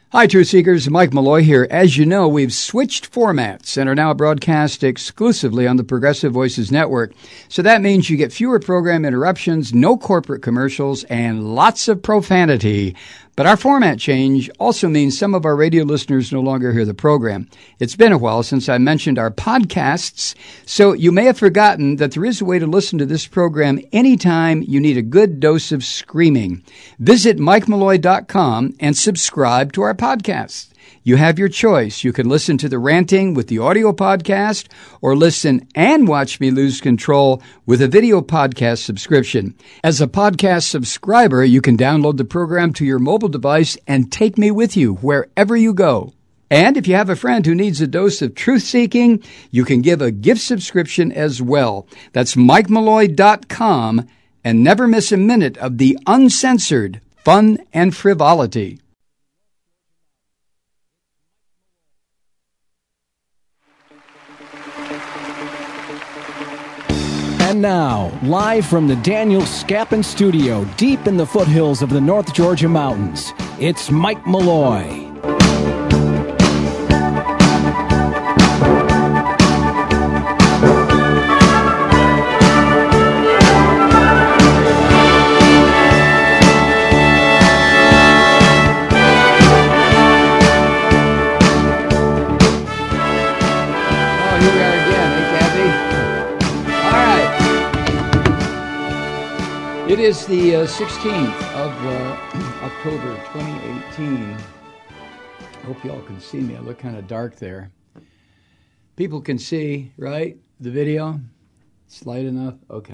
Hi, Truth Seekers. Mike Malloy here. As you know, we've switched formats and are now broadcast exclusively on the Progressive Voices Network. So that means you get fewer program interruptions, no corporate commercials, and lots of profanity. But our format change also means some of our radio listeners no longer hear the program. It's been a while since I mentioned our podcasts, so you may have forgotten that there is a way to listen to this program anytime you need a good dose of screaming. Visit MikeMalloy.com and subscribe to our podcasts. You have your choice. You can listen to the ranting with the audio podcast or listen and watch me lose control with a video podcast subscription. As a podcast subscriber, you can download the program to your mobile device and take me with you wherever you go. And if you have a friend who needs a dose of truth-seeking, you can give a gift subscription as well. That's MikeMalloy.com, and never miss a minute of the uncensored fun and frivolity. And now, live from the Daniel Scapin studio, deep in the foothills of the North Georgia mountains, it's Mike Malloy. It is the 16th of October 2018. I hope you all can see me. I look kind of dark there. People can see, right? The video? It's light enough? Okay.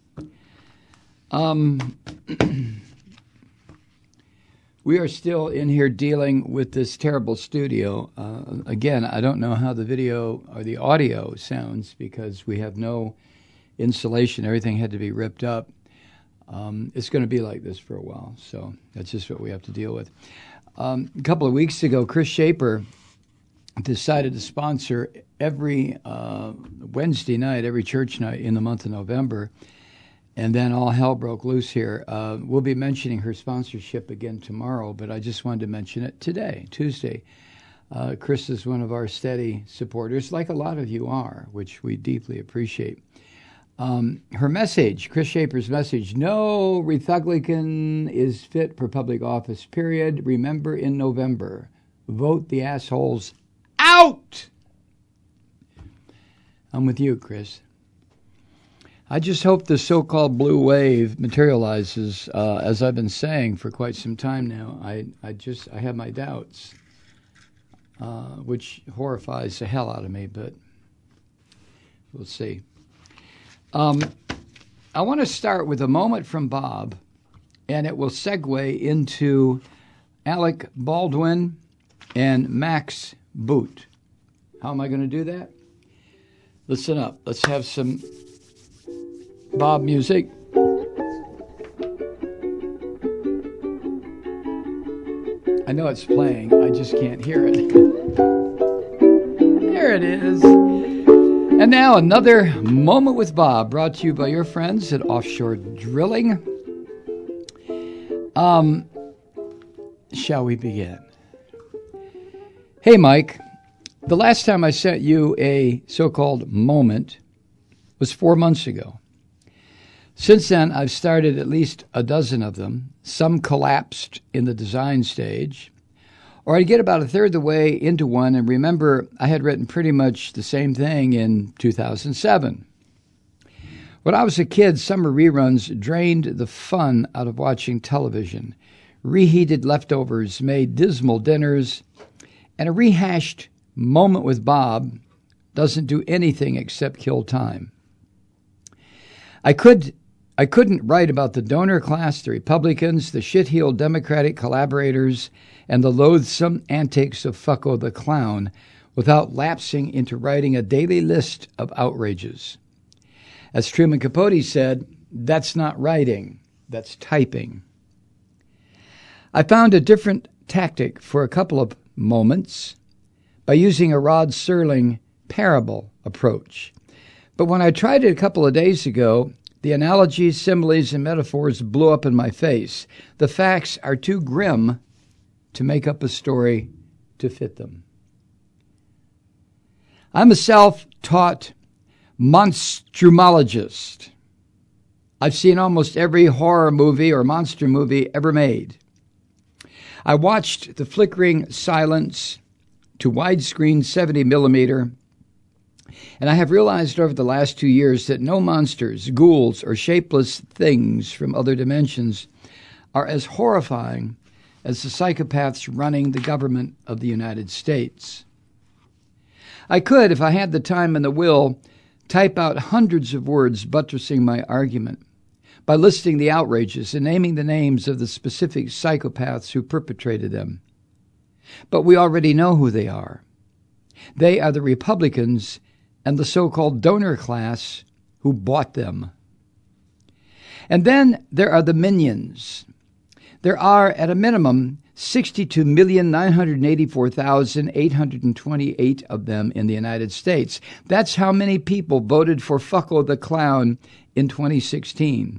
We are still in here dealing with this terrible studio. Again, I don't know how the video or the audio sounds because we have no insulation. Everything had to be ripped up. It's going to be like this for a while, so that's just what we have to deal with. A couple of weeks ago, Chris Shaper decided to sponsor every Wednesday night, every church night in the month of November, and then all hell broke loose here. We'll be mentioning her sponsorship again tomorrow, but I just wanted to mention it today, Tuesday. Chris is one of our steady supporters, like a lot of you are, which we deeply appreciate. Her message, Chris Shaper's message, no Republican is fit for public office, period. Remember in November, vote the assholes out. I'm with you, Chris. I just hope the so-called blue wave materializes, as I've been saying for quite some time now. I have my doubts, which horrifies the hell out of me, but we'll see. I want to start with a moment from Bob, and it will segue into Alec Baldwin and Max Boot. How am I going to do that? Listen up. Let's have some Bob music. I know it's playing. I just can't hear it. There it is. And now another Moment with Bob, brought to you by your friends at Offshore Drilling. Shall we begin? Hey, Mike. The last time I sent you a so-called moment was 4 months ago. Since then, I've started at least a dozen of them. Some collapsed in the design stage. Or I'd get about a third of the way into one and remember I had written pretty much the same thing in 2007. When I was a kid, summer reruns drained the fun out of watching television. Reheated leftovers made dismal dinners, and a rehashed Moment with Bob doesn't do anything except kill time. I couldn't write about the donor class, the Republicans, the shit-heeled Democratic collaborators, and the loathsome antics of Fucko the Clown without lapsing into writing a daily list of outrages. As Truman Capote said, that's not writing, that's typing. I found a different tactic for a couple of moments by using a Rod Serling parable approach. But when I tried it a couple of days ago, the analogies, similes, and metaphors blew up in my face. The facts are too grim to make up a story to fit them. I'm a self-taught monstrumologist. I've seen almost every horror movie or monster movie ever made. I watched the flickering silence to widescreen 70 millimeter, and I have realized over the last 2 years that no monsters, ghouls, or shapeless things from other dimensions are as horrifying as the psychopaths running the government of the United States. I could, if I had the time and the will, type out hundreds of words buttressing my argument by listing the outrages and naming the names of the specific psychopaths who perpetrated them. But we already know who they are. They are the Republicans and the so-called donor class who bought them. And then there are the minions. There are, at a minimum, 62,984,828 of them in the United States. That's how many people voted for Fucko the Clown in 2016.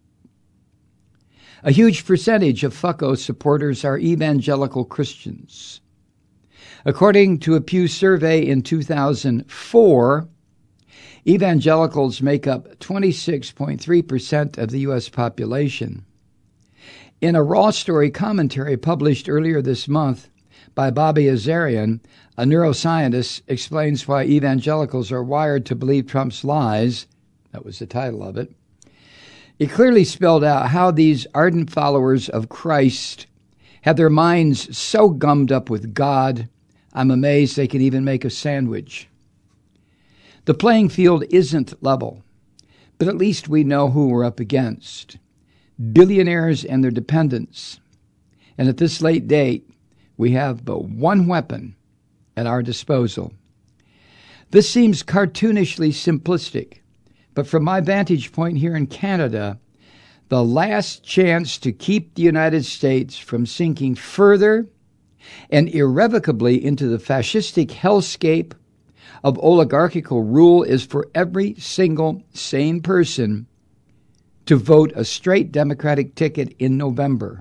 A huge percentage of Fucko supporters are evangelical Christians. According to a Pew survey in 2004, evangelicals make up 26.3% of the U.S. population. In a Raw Story commentary published earlier this month by Bobby Azarian, a neuroscientist, explains why evangelicals are wired to believe Trump's lies. That was the title of it. It clearly spelled out how these ardent followers of Christ have their minds so gummed up with God, I'm amazed they can even make a sandwich. The playing field isn't level, but at least we know who we're up against. Billionaires and their dependents. And at this late date, we have but one weapon at our disposal. This seems cartoonishly simplistic, but from my vantage point here in Canada, the last chance to keep the United States from sinking further and irrevocably into the fascistic hellscape of oligarchical rule is for every single sane person to vote a straight Democratic ticket in November.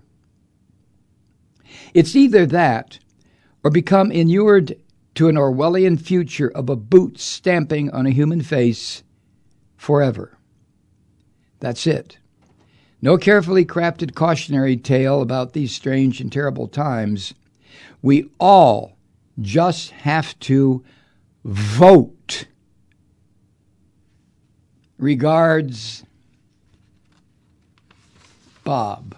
It's either that or become inured to an Orwellian future of a boot stamping on a human face forever. That's it. No carefully crafted cautionary tale about these strange and terrible times. We all just have to vote. Regards, Bob.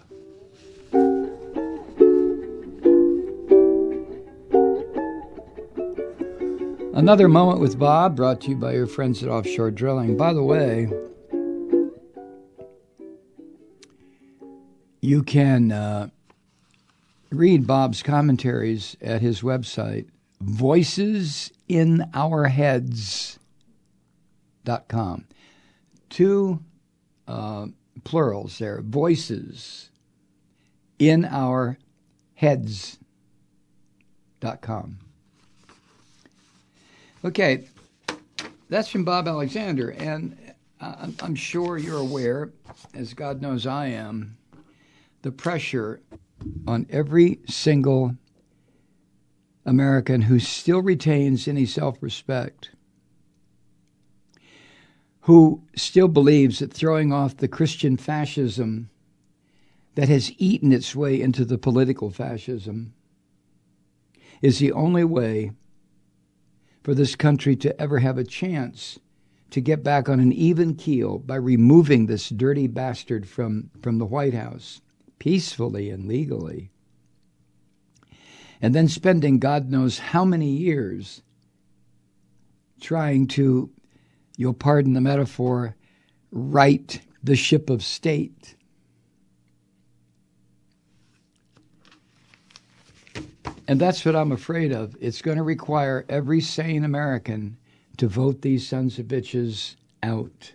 Another Moment with Bob, brought to you by your friends at Offshore Drilling. By the way, you can read Bob's commentaries at his website, voicesinourheads.com. Two plurals there, voicesinourheads.com. Okay, that's from Bob Alexander, and I'm sure you're aware, as God knows I am, the pressure on every single American who still retains any self-respect, who still believes that throwing off the Christian fascism that has eaten its way into the political fascism is the only way for this country to ever have a chance to get back on an even keel by removing this dirty bastard from the White House peacefully and legally, and then spending God knows how many years trying to, you'll pardon the metaphor, right the ship of state. And that's what I'm afraid of. It's going to require every sane American to vote these sons of bitches out.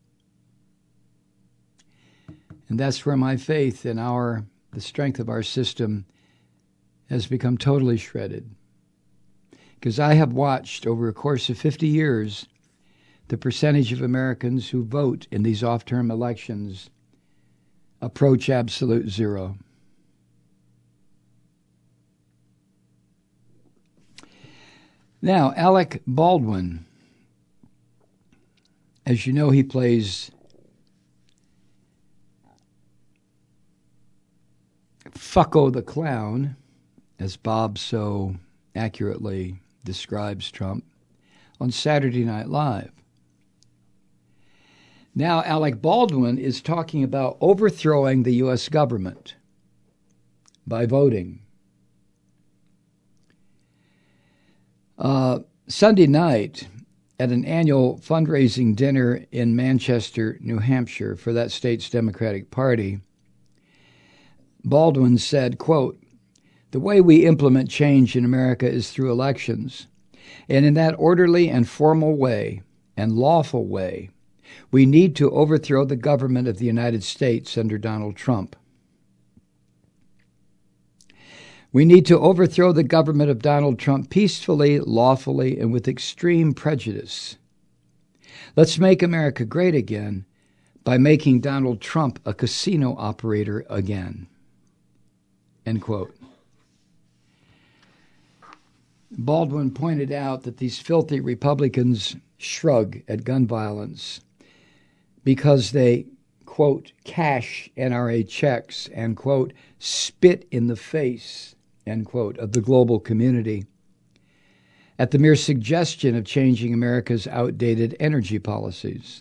And that's where my faith in the strength of our system has become totally shredded. Because I have watched over a course of 50 years the percentage of Americans who vote in these off-term elections approach absolute zero. Now, Alec Baldwin, as you know, he plays Fucko the Clown, as Bob so accurately describes Trump, on Saturday Night Live. Now, Alec Baldwin is talking about overthrowing the U.S. government by voting. Sunday night, at an annual fundraising dinner in Manchester, New Hampshire, for that state's Democratic Party, Baldwin said, quote, "The way we implement change in America is through elections, and in that orderly and formal way and lawful way, we need to overthrow the government of the United States under Donald Trump. We need to overthrow the government of Donald Trump peacefully, lawfully, and with extreme prejudice. Let's make America great again by making Donald Trump a casino operator again." End quote. Baldwin pointed out that these filthy Republicans shrug at gun violence because they, quote, cash NRA checks and, quote, spit in the face, end quote, of the global community at the mere suggestion of changing America's outdated energy policies.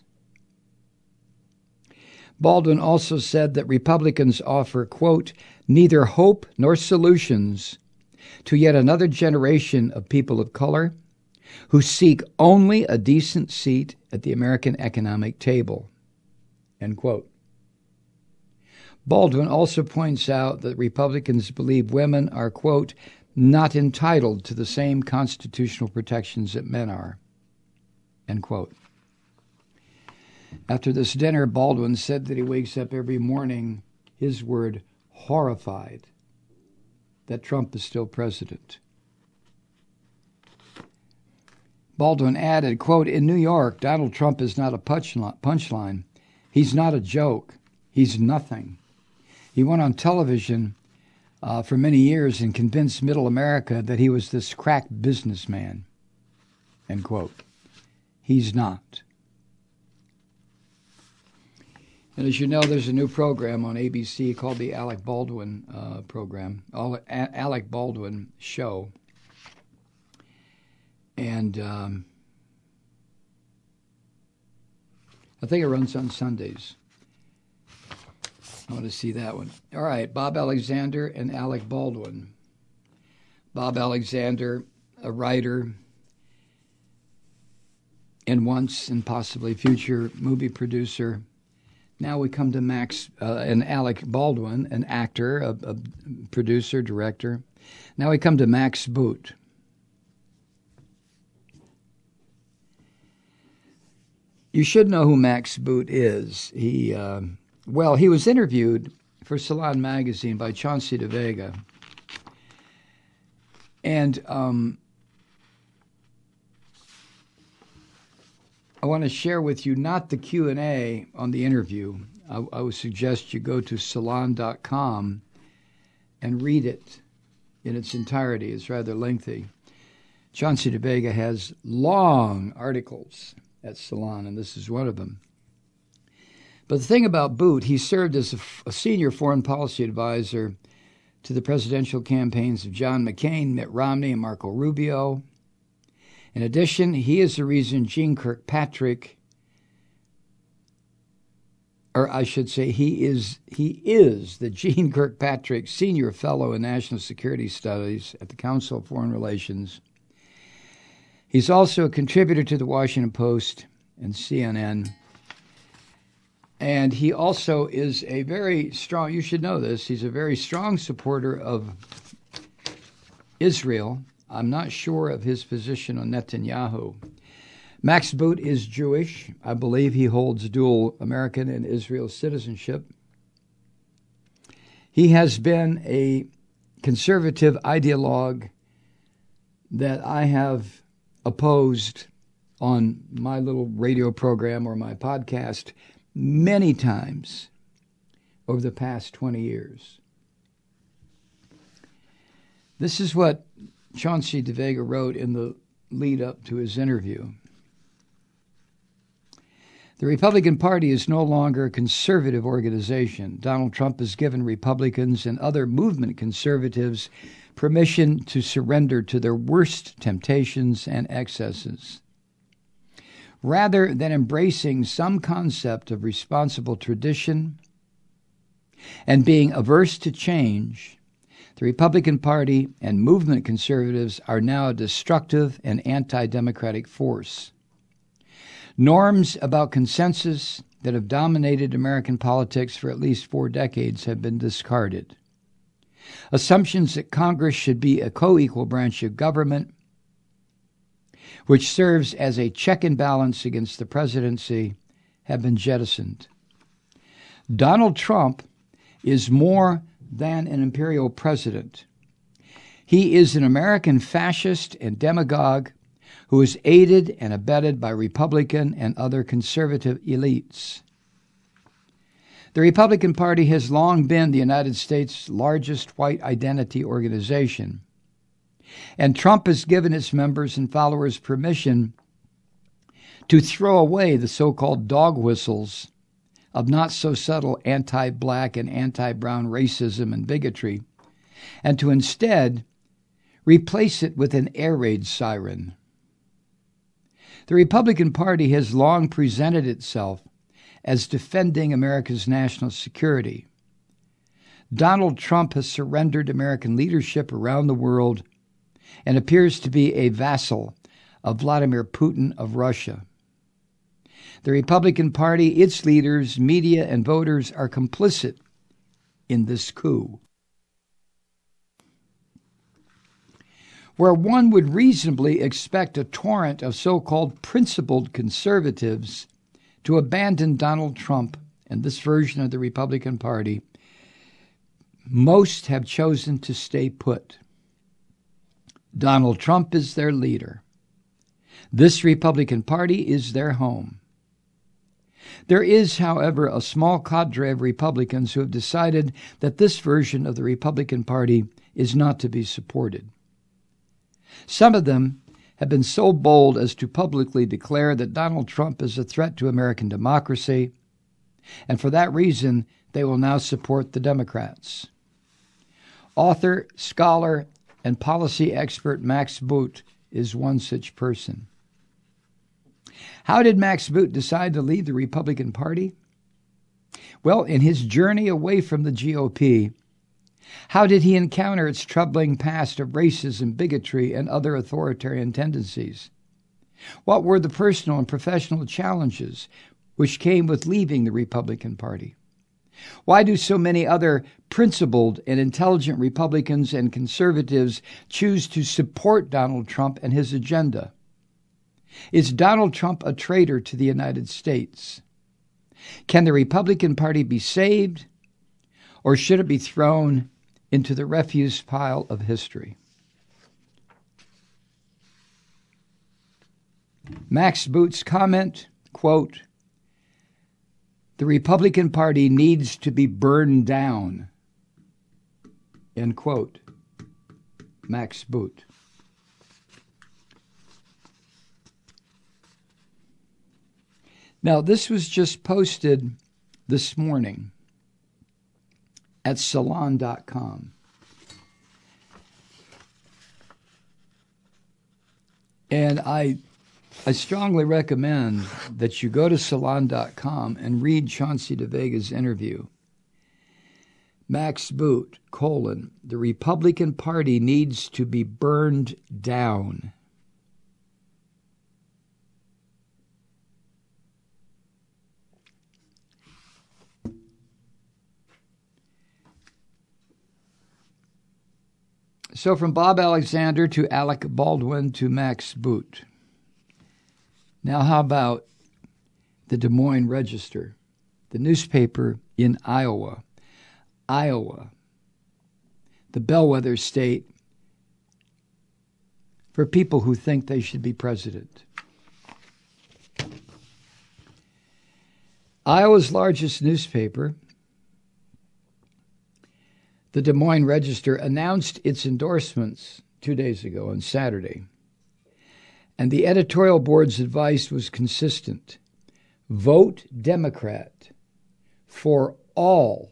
Baldwin also said that Republicans offer, quote, neither hope nor solutions to yet another generation of people of color who seek only a decent seat at the American economic table, end quote. Baldwin also points out that Republicans believe women are, quote, not entitled to the same constitutional protections that men are, end quote. After this dinner, Baldwin said that he wakes up every morning, his word, horrified that Trump is still president. Baldwin added, quote, in New York, Donald Trump is not a punchline. He's not a joke. He's nothing. He went on television for many years and convinced middle America that he was this crack businessman, end quote. He's not. And as you know, there's a new program on ABC called the Alec Baldwin program, Alec Baldwin Show. And I think it runs on Sundays. I want to see that one. All right, Bob Alexander and Alec Baldwin. Bob Alexander, a writer and once and possibly future movie producer. Now we come to Max and Alec Baldwin, an actor, a producer, director. Now we come to Max Boot. You should know who Max Boot is. He was interviewed for Salon magazine by Chauncey DeVega. And I want to share with you not the Q&A on the interview. I would suggest you go to salon.com and read it in its entirety. It's rather lengthy. Chauncey DeVega has long articles at Salon, and this is one of them. But the thing about Boot, he served as a senior foreign policy advisor to the presidential campaigns of John McCain, Mitt Romney, and Marco Rubio. In addition, he is the reason Jeane Kirkpatrick, or I should say he is the Jeane Kirkpatrick Senior Fellow in National Security Studies at the Council of Foreign Relations. He's also a contributor to the Washington Post and CNN. And he also is a very strong, you should know this, he's a very strong supporter of Israel. I'm not sure of his position on Netanyahu. Max Boot is Jewish. I believe he holds dual American and Israel citizenship. He has been a conservative ideologue that I have opposed on my little radio program or my podcast many times over the past 20 years. This is what Chauncey DeVega wrote in the lead up to his interview. The Republican Party is no longer a conservative organization. Donald Trump has given Republicans and other movement conservatives permission to surrender to their worst temptations and excesses. Rather than embracing some concept of responsible tradition and being averse to change, the Republican Party and movement conservatives are now a destructive and anti-democratic force. Norms about consensus that have dominated American politics for at least 4 decades have been discarded. Assumptions that Congress should be a co-equal branch of government, which serves as a check and balance against the presidency, have been jettisoned. Donald Trump is more than an imperial president. He is an American fascist and demagogue who is aided and abetted by Republican and other conservative elites. The Republican Party has long been the United States' largest white identity organization, and Trump has given its members and followers permission to throw away the so-called dog whistles of not-so-subtle anti-black and anti-brown racism and bigotry, and to instead replace it with an air raid siren. The Republican Party has long presented itself as defending America's national security. Donald Trump has surrendered American leadership around the world and appears to be a vassal of Vladimir Putin of Russia. The Republican Party, its leaders, media, and voters are complicit in this coup. Where one would reasonably expect a torrent of so-called principled conservatives to abandon Donald Trump and this version of the Republican Party, most have chosen to stay put. Donald Trump is their leader. This Republican Party is their home. There is, however, a small cadre of Republicans who have decided that this version of the Republican Party is not to be supported. Some of them have been so bold as to publicly declare that Donald Trump is a threat to American democracy, and for that reason, they will now support the Democrats. Author, scholar, and policy expert Max Boot is one such person. How did Max Boot decide to leave the Republican Party? Well, in his journey away from the GOP, how did he encounter its troubling past of racism, bigotry, and other authoritarian tendencies? What were the personal and professional challenges which came with leaving the Republican Party? Why do so many other principled and intelligent Republicans and conservatives choose to support Donald Trump and his agenda? Is Donald Trump a traitor to the United States? Can the Republican Party be saved, or should it be thrown into the refuse pile of history? Max Boot's comment, quote, "The Republican Party needs to be burned down," end quote. Max Boot. Now, this was just posted this morning at Salon.com. And I strongly recommend that you go to Salon.com and read Chauncey DeVega's interview. Max Boot, "The Republican Party needs to be burned down." So from Bob Alexander to Alec Baldwin to Max Boot. Now how about the Des Moines Register, the newspaper in Iowa? Iowa, the bellwether state for people who think they should be president. Iowa's largest newspaper, the Des Moines Register, announced its endorsements 2 days ago on Saturday. And the editorial board's advice was consistent. Vote Democrat for all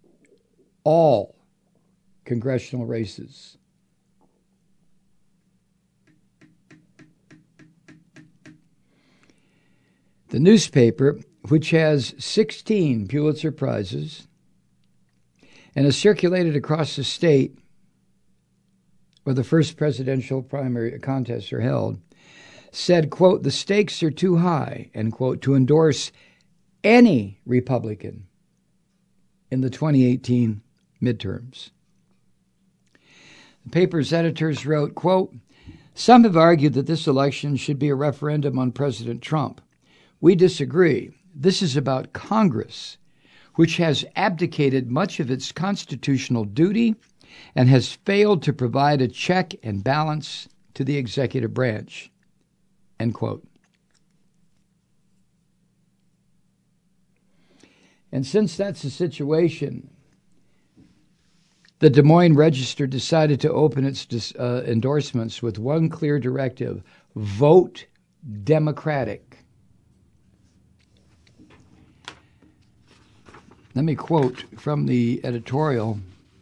congressional races. The newspaper, which has 16 Pulitzer Prizes and is circulated across the state where the first presidential primary contests are held, said, quote, the stakes are too high, end quote, to endorse any Republican in the 2018 midterms. The paper's editors wrote, quote, some have argued that this election should be a referendum on President Trump. We disagree. This is about Congress, which has abdicated much of its constitutional duty and has failed to provide a check and balance to the executive branch, end quote. And since that's the situation, the Des Moines Register decided to open its endorsements with one clear directive: vote Democratic. Let me quote from the editorial.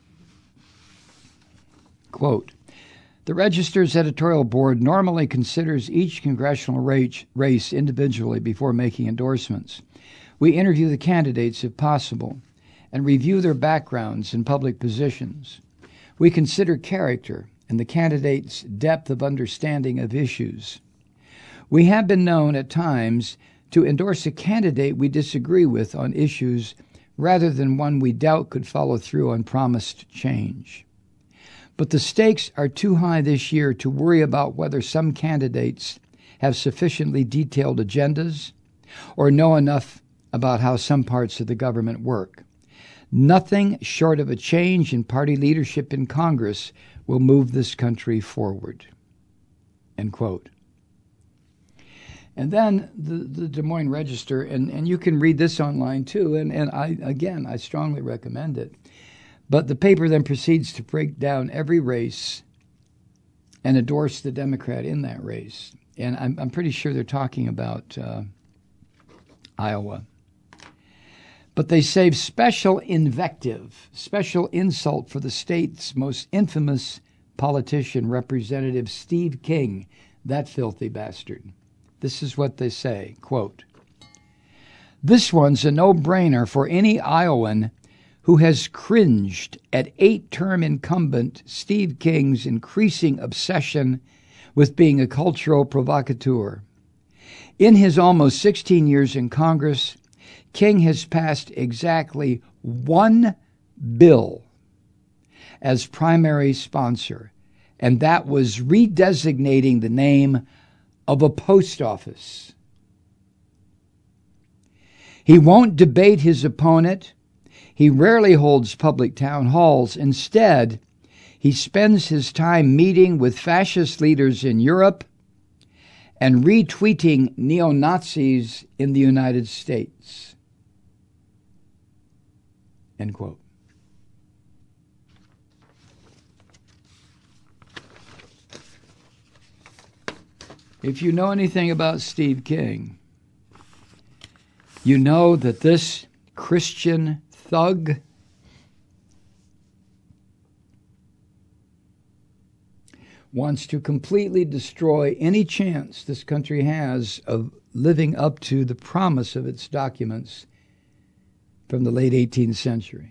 Quote, the Register's editorial board normally considers each congressional race individually before making endorsements. We interview the candidates if possible and review their backgrounds and public positions. We consider character and the candidate's depth of understanding of issues. We have been known at times to endorse a candidate we disagree with on issues rather than one we doubt could follow through on promised change. But the stakes are too high this year to worry about whether some candidates have sufficiently detailed agendas or know enough about how some parts of the government work. Nothing short of a change in party leadership in Congress will move this country forward, end quote. And then the Des Moines Register, and you can read this online too, and I strongly recommend it. But the paper then proceeds to break down every race and endorse the Democrat in that race. And I'm pretty sure they're talking about Iowa. But they save special invective, special insult for the state's most infamous politician, Representative Steve King, that filthy bastard. This is what they say, quote, this one's a no-brainer for any Iowan who has cringed at 8-term incumbent Steve King's increasing obsession with being a cultural provocateur. In his almost 16 years in Congress, King has passed exactly one bill as primary sponsor, and that was redesignating the name of a post office. He won't debate his opponent. He rarely holds public town halls. Instead, he spends his time meeting with fascist leaders in Europe and retweeting neo-Nazis in the United States, end quote. If you know anything about Steve King, you know that this Christian thug wants to completely destroy any chance this country has of living up to the promise of its documents from the late 18th century.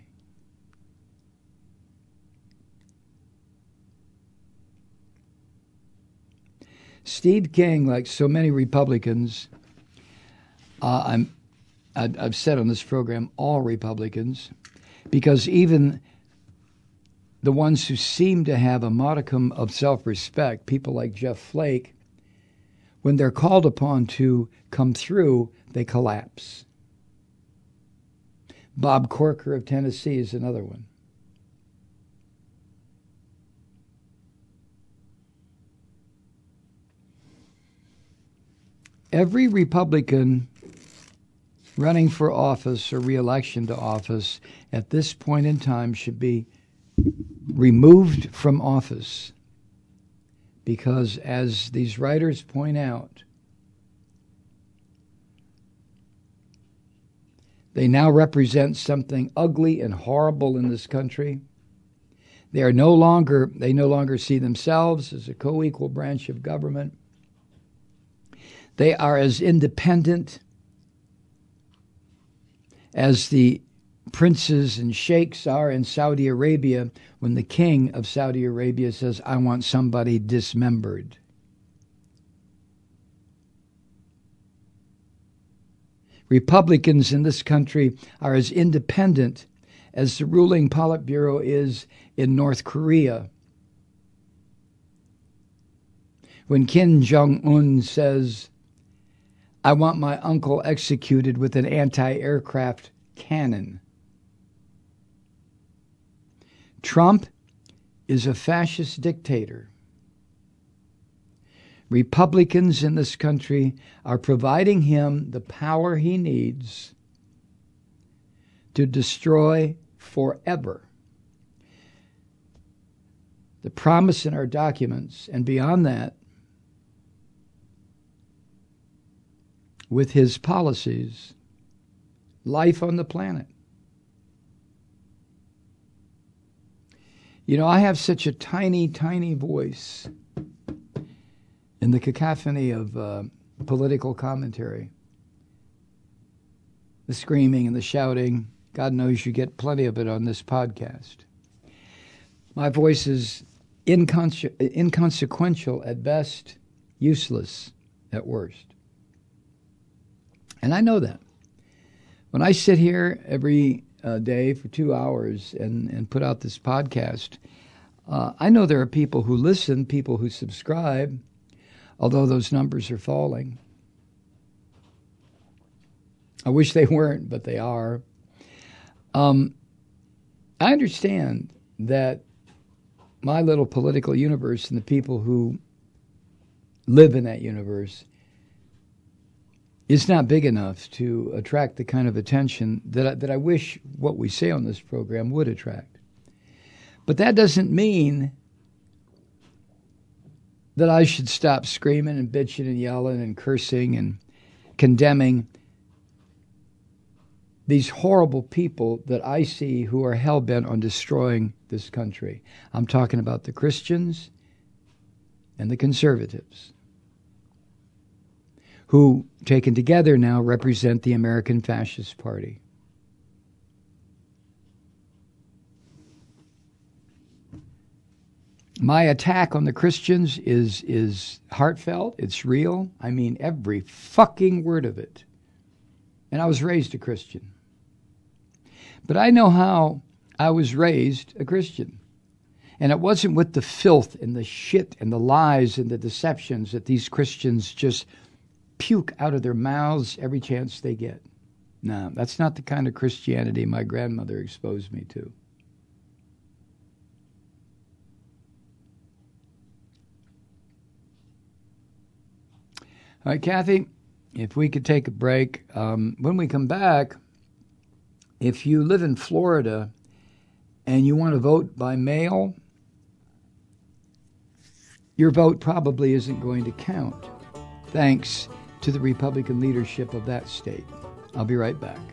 Steve King, like so many Republicans, I've said on this program, all Republicans, because even the ones who seem to have a modicum of self-respect, people like Jeff Flake, when they're called upon to come through, they collapse. Bob Corker of Tennessee is another one. Every Republican running for office or re-election to office at this point in time should be removed from office, Because as these writers point out, they now represent something ugly and horrible in this country. They no longer see themselves as a co-equal branch of government. They are as independent as the princes and sheikhs are in Saudi Arabia when the king of Saudi Arabia says, I want somebody dismembered. Republicans in this country are as independent as the ruling Politburo is in North Korea. When Kim Jong-un says, I want my uncle executed with an anti-aircraft cannon. Trump is a fascist dictator. Republicans in this country are providing him the power he needs to destroy forever the promise in our documents, and beyond that, with his policies, life on the planet. You know, I have such a tiny, tiny voice in the cacophony of political commentary. The screaming and the shouting, God knows you get plenty of it on this podcast. My voice is inconsequential at best, useless at worst. And I know that. When I sit here every day for 2 hours and put out this podcast, I know there are people who listen, people who subscribe, although those numbers are falling. I wish they weren't, but they are. I understand that my little political universe and the people who live in that universe is not big enough to attract the kind of attention that I wish what we say on this program would attract. But that doesn't mean that I should stop screaming and bitching and yelling and cursing and condemning these horrible people that I see who are hell-bent on destroying this country. I'm talking about the Christians and the conservatives, who, taken together now, represent the American Fascist Party. My attack on the Christians is heartfelt. It's real. I mean every fucking word of it. And I was raised a Christian. But I know how I was raised a Christian. And it wasn't with the filth and the shit and the lies and the deceptions that these Christians just puke out of their mouths every chance they get. No, that's not the kind of Christianity my grandmother exposed me to. All right, Kathy, if we could take a break. When we come back, if you live in Florida and you want to vote by mail, your vote probably isn't going to count, thanks to the Republican leadership of that state. I'll be right back.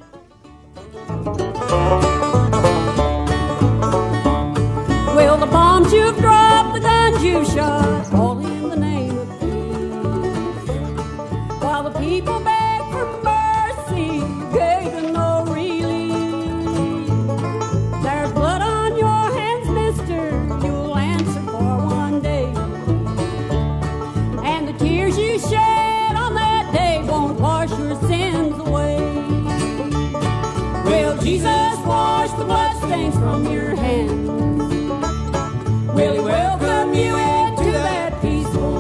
Well, the bombs you've dropped, the guns you shot, all in the name of peace. While the people beg for mercy, gave them no relief. There's blood on your hands, mister, you'll answer for one day. And the tears you shed on that day won't wash your sins away. Will Jesus wash the bloodstains from your hands? Will he welcome you into that peaceful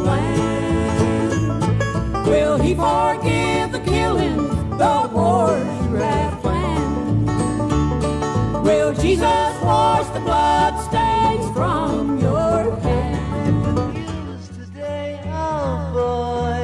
land? Will he forgive the killings, the wars you have planned? Will Jesus wash the bloodstains from your hands? It's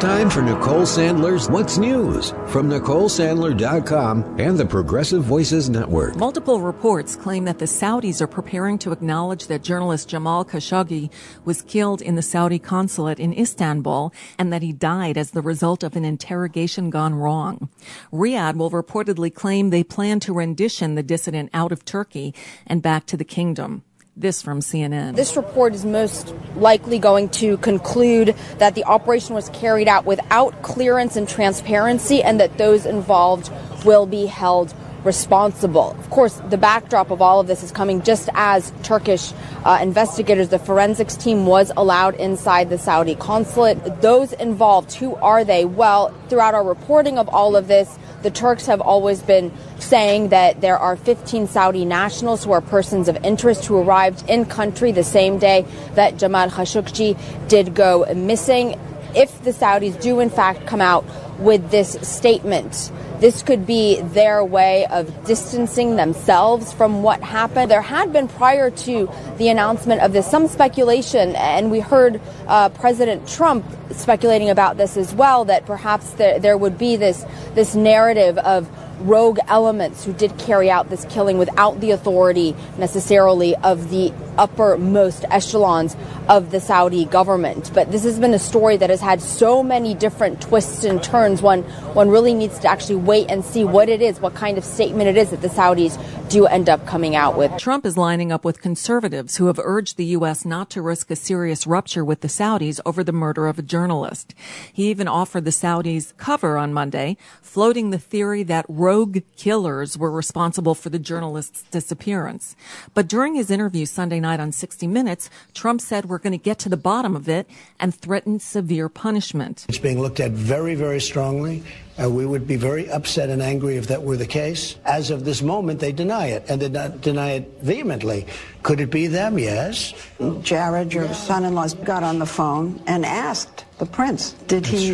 time for Nicole Sandler's What's News from NicoleSandler.com and the Progressive Voices Network. Multiple reports claim that the Saudis are preparing to acknowledge that journalist Jamal Khashoggi was killed in the Saudi consulate in Istanbul and that he died as the result of an interrogation gone wrong. Riyadh will reportedly claim they plan to rendition the dissident out of Turkey and back to the kingdom. This from CNN. This report is most likely going to conclude that the operation was carried out without clearance and transparency and that those involved will be held responsible. Of course, the backdrop of all of this is coming just as Turkish investigators, the forensics team, was allowed inside the Saudi consulate. Those involved, who are they? Well, throughout our reporting of all of this, the Turks have always been saying that there are 15 Saudi nationals who are persons of interest who arrived in country the same day that Jamal Khashoggi did go missing. If the Saudis do in fact come out with this statement, this could be their way of distancing themselves from what happened. There had been, prior to the announcement of this, some speculation, and we heard President Trump speculating about this as well, that perhaps there would be this narrative of rogue elements who did carry out this killing without the authority necessarily of the uppermost echelons of the Saudi government. But this has been a story that has had so many different twists and turns. One really needs to actually wait and see what it is, what kind of statement it is that the Saudis do end up coming out with. Trump is lining up with conservatives who have urged the U.S. not to risk a serious rupture with the Saudis over the murder of a journalist. He even offered the Saudis cover on Monday, floating the theory that rogue killers were responsible for the journalist's disappearance. But during his interview Sunday night on 60 Minutes, Trump said we're going to get to the bottom of it and threatened severe punishment. It's being looked at very, very strongly. We would be very upset and angry if that were the case. As of this moment, they deny it, and they deny it vehemently. Could it be them? Yes. Jared, your son-in-law, got on the phone and asked the prince. Did he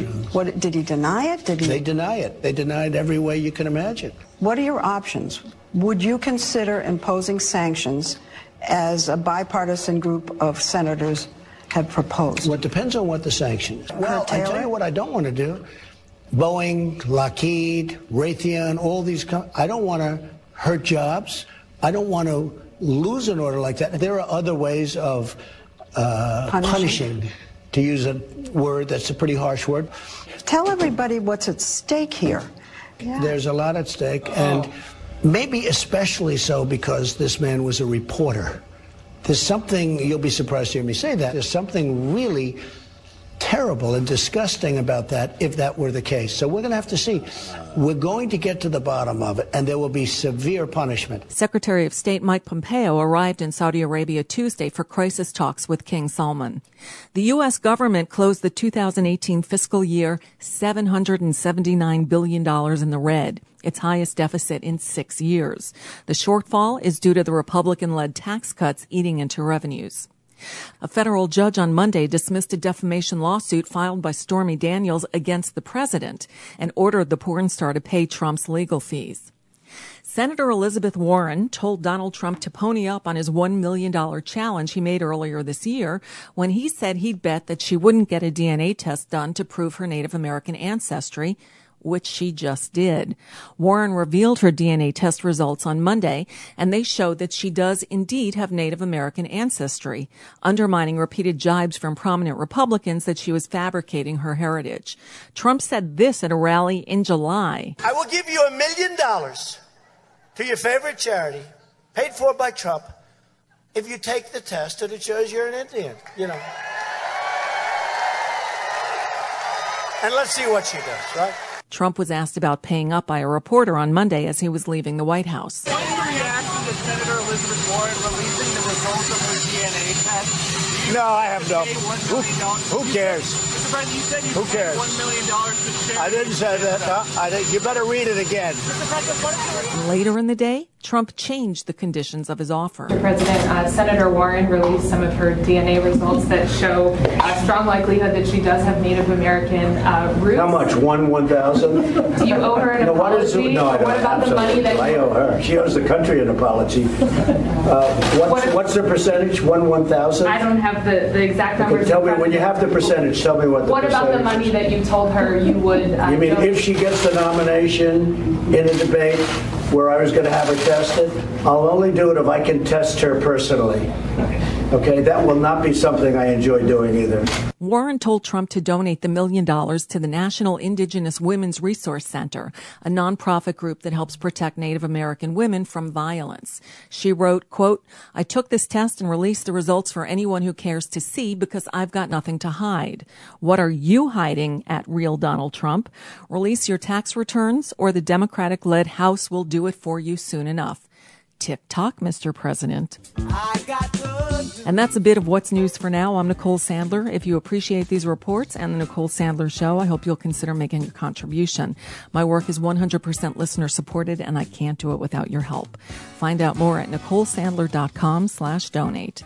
deny it? They deny it. They deny it every way you can imagine. What are your options? Would you consider imposing sanctions as a bipartisan group of senators have proposed? Well, it depends on what the sanction is. Well, I tell you what I don't want to do. Boeing, Lockheed, Raytheon, all these I don't want to hurt jobs. I don't want to lose an order like that. There are other ways of punishing, to use a word that's a pretty harsh word. Tell everybody what's at stake here. Yeah. There's a lot at stake, and maybe especially so because this man was a reporter. There's something, you'll be surprised to hear me say that, there's something really terrible and disgusting about that if that were the case. So we're going to have to see. We're going to get to the bottom of it, and there will be severe punishment. Secretary of State Mike Pompeo arrived in Saudi Arabia Tuesday for crisis talks with King Salman. The U.S. government closed the 2018 fiscal year $779 billion in the red, its highest deficit in 6 years. The shortfall is due to the Republican-led tax cuts eating into revenues. A federal judge on Monday dismissed a defamation lawsuit filed by Stormy Daniels against the president and ordered the porn star to pay Trump's legal fees. Senator Elizabeth Warren told Donald Trump to pony up on his $1 million challenge he made earlier this year when he said he'd bet that she wouldn't get a DNA test done to prove her Native American ancestry, which she just did. Warren revealed her DNA test results on Monday, and they showed that she does indeed have Native American ancestry, undermining repeated jibes from prominent Republicans that she was fabricating her heritage. Trump said this at a rally in July. I will give you $1 million to your favorite charity, paid for by Trump, if you take the test and it shows you're an Indian, And let's see what she does, right? Trump was asked about paying up by a reporter on Monday as he was leaving the White House. What is your reaction to Senator Elizabeth Warren releasing the results of her DNA test? No, I have no. Who cares? Mr. President, you said you Who cares? $1 million to charity. I didn't say that. You better read it again. Mr. President, what is your... Later in the day, Trump changed the conditions of his offer. Mr. President, Senator Warren released some of her DNA results that show a strong likelihood that she does have Native American roots. How much? 1,000? Do you owe her an apology? Why apology? No, I don't. What about the money that I owe her. She owes the country an apology. What's the percentage? 1/1000? I don't have the exact numbers. Okay, tell me, when you have the percentage, tell me what the percentage is. What about the money that you told her you would... You mean if she gets the nomination in a debate where I was going to have her tested? I'll only do it if I can test her personally. Okay, that will not be something I enjoy doing either. Warren told Trump to donate the $1 million to the National Indigenous Women's Resource Center, a nonprofit group that helps protect Native American women from violence. She wrote, quote, "I took this test and released the results for anyone who cares to see because I've got nothing to hide. What are you hiding at Real Donald Trump? Release your tax returns or the Democratic-led House will do it for you soon enough. Tick-tock, Mr. President." And that's a bit of what's news for now. I'm Nicole Sandler. If you appreciate these reports and the Nicole Sandler Show, I hope you'll consider making a contribution. My work is 100% listener supported, and I can't do it without your help. Find out more at NicoleSandler.com/donate.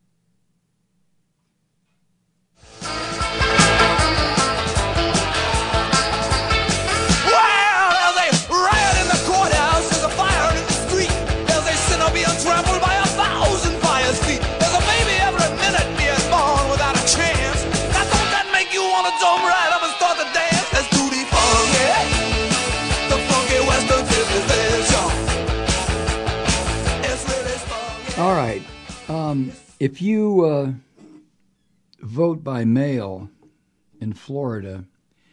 All right. If you vote by mail in Florida,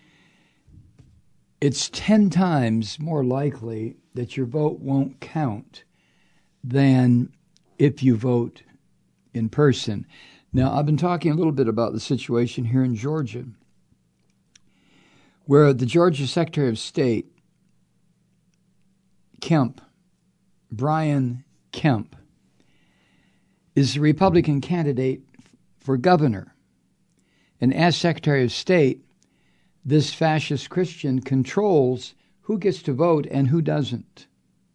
it's 10 times more likely that your vote won't count than if you vote in person. Now, I've been talking a little bit about the situation here in Georgia, where the Georgia Secretary of State, Brian Kemp, is the Republican candidate for governor. And as Secretary of State, this fascist Christian controls who gets to vote and who doesn't.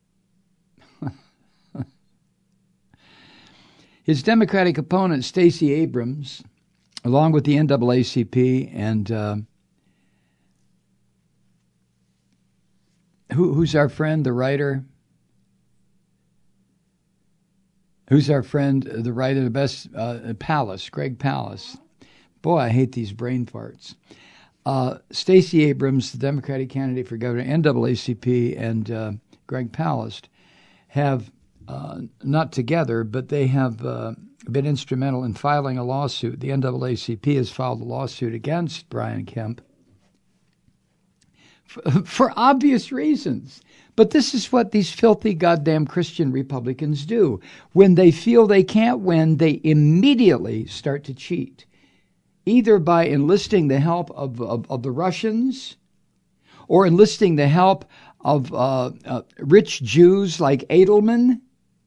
His Democratic opponent, Stacey Abrams, along with the NAACP and who's our friend, the writer? Who's our friend, the writer, the best, Pallas, Greg Pallas. Boy, I hate these brain farts. Stacey Abrams, the Democratic candidate for governor, NAACP, and Greg Pallas have, not together, but they have been instrumental in filing a lawsuit. The NAACP has filed a lawsuit against Brian Kemp for obvious reasons. But this is what these filthy goddamn Christian Republicans do. When they feel they can't win, they immediately start to cheat, either by enlisting the help of the Russians or enlisting the help of rich Jews like Edelman,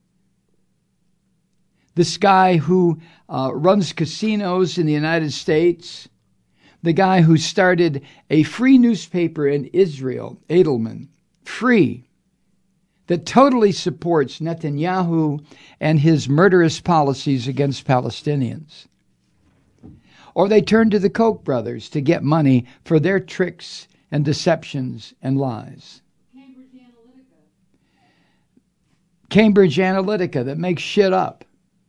this guy who runs casinos in the United States, the guy who started a free newspaper in Israel, Edelman, free, that totally supports Netanyahu and his murderous policies against Palestinians. Or they turn to the Koch brothers to get money for their tricks and deceptions and lies. Cambridge Analytica that makes shit up.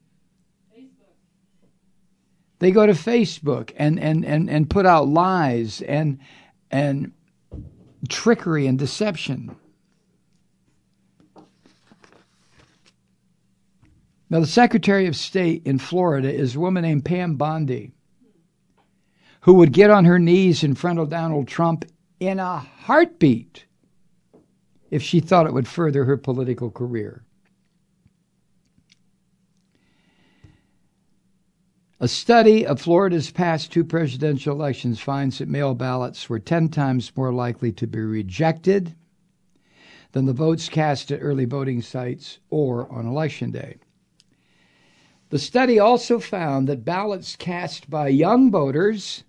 They go to Facebook and put out lies and trickery and deception. Now, the Secretary of State in Florida is a woman named Pam Bondi, who would get on her knees in front of Donald Trump in a heartbeat if she thought it would further her political career. A study of Florida's past 2 presidential elections finds that mail ballots were 10 times more likely to be rejected than the votes cast at early voting sites or on Election Day. The study also found that ballots cast by young voters,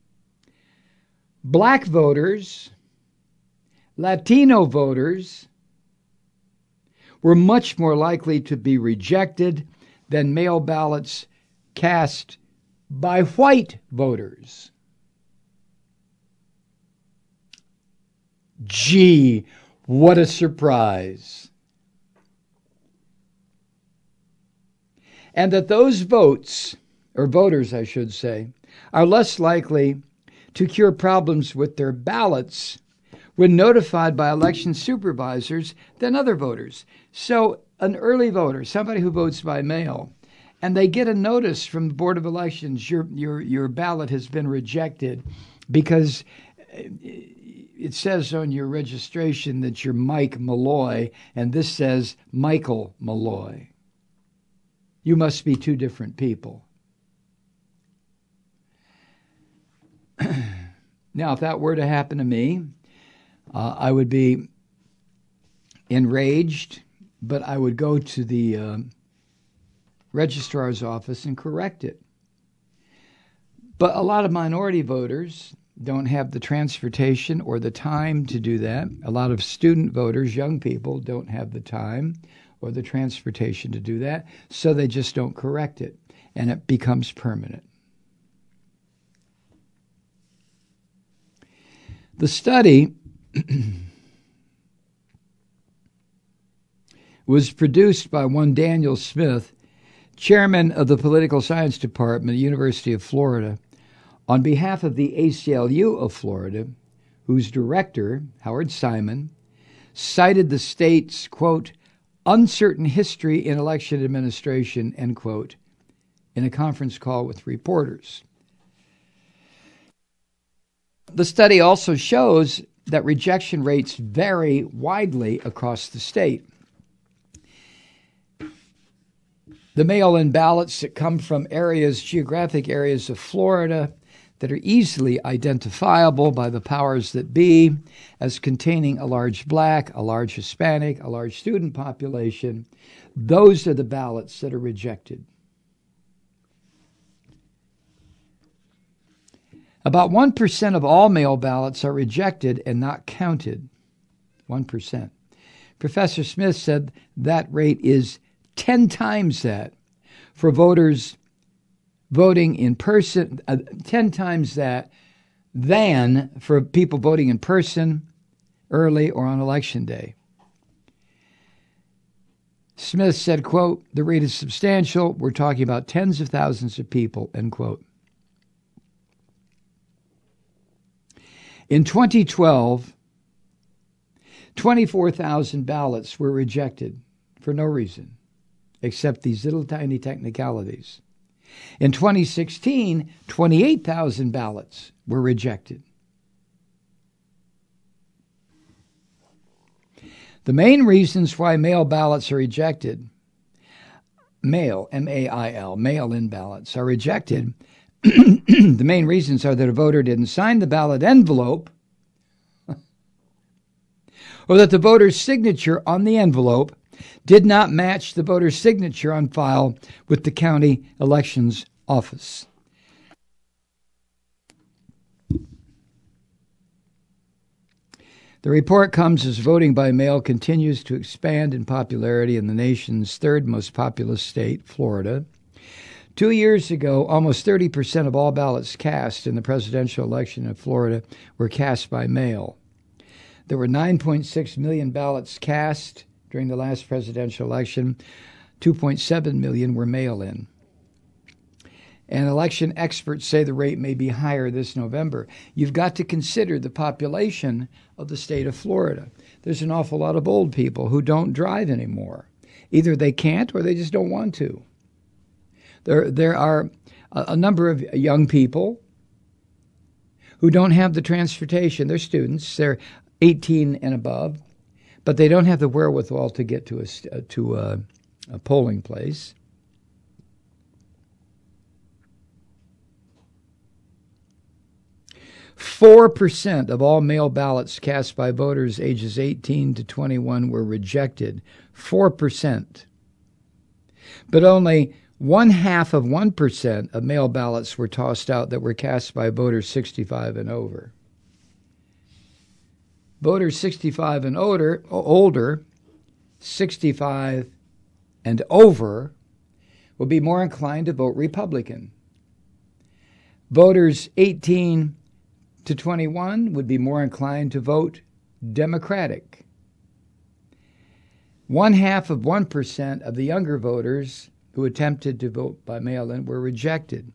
black voters, Latino voters were much more likely to be rejected than mail ballots cast by white voters. Gee What a surprise. And that those votes, or voters I should say, are less likely to cure problems with their ballots when notified by election supervisors than other voters. So an early voter, somebody who votes by mail, and they get a notice from the Board of Elections, your ballot has been rejected because it says on your registration that you're Mike Malloy, and this says Michael Malloy. You must be two different people. Now, if that were to happen to me, I would be enraged, but I would go to the registrar's office and correct it. But a lot of minority voters don't have the transportation or the time to do that. A lot of student voters, young people, don't have the time or the transportation to do that, so they just don't correct it, and it becomes permanent. The study was produced by one Daniel Smith, chairman of the Political Science Department at the University of Florida, on behalf of the ACLU of Florida, whose director, Howard Simon, cited the state's, quote, uncertain history in election administration, end quote, in a conference call with reporters. The study also shows that rejection rates vary widely across the state. The mail-in ballots that come from geographic areas of Florida that are easily identifiable by the powers that be as containing a large Black, a large Hispanic, a large student population, those are the ballots that are rejected. About 1% of all mail ballots are rejected and not counted. 1%. Professor Smith said that rate is 10 times that for voters voting in person, 10 times that than for people voting in person early or on election day. Smith said, quote, the rate is substantial. We're talking about tens of thousands of people, end quote. In 2012, 24,000 ballots were rejected for no reason, except these little tiny technicalities. In 2016, 28,000 ballots were rejected. The main reasons why mail ballots are rejected, M-A-I-L, mail-in ballots are rejected. The main reasons are that a voter didn't sign the ballot envelope or that the voter's signature on the envelope did not match the voter's signature on file with the county elections office. The report comes as voting by mail continues to expand in popularity in the nation's third most populous state, Florida. 2 years ago, almost 30% of all ballots cast in the presidential election in Florida were cast by mail. There were 9.6 million ballots cast during the last presidential election. 2.7 million were mail-in. And election experts say the rate may be higher this November. You've got to consider the population of the state of Florida. There's an awful lot of old people who don't drive anymore. Either they can't or they just don't want to. There are a number of young people who don't have the transportation. They're students. They're 18 and above, but they don't have the wherewithal to get to a polling place. .4% of all mail ballots cast by voters ages 18 to 21 were rejected. 4%. But only 0.5% of mail ballots were tossed out that were cast by voters 65 and over. Voters 65 and older, 65 and over, will be more inclined to vote Republican. Voters 18 to 21 would be more inclined to vote Democratic. 0.5% of the younger voters who attempted to vote by mail-in were rejected.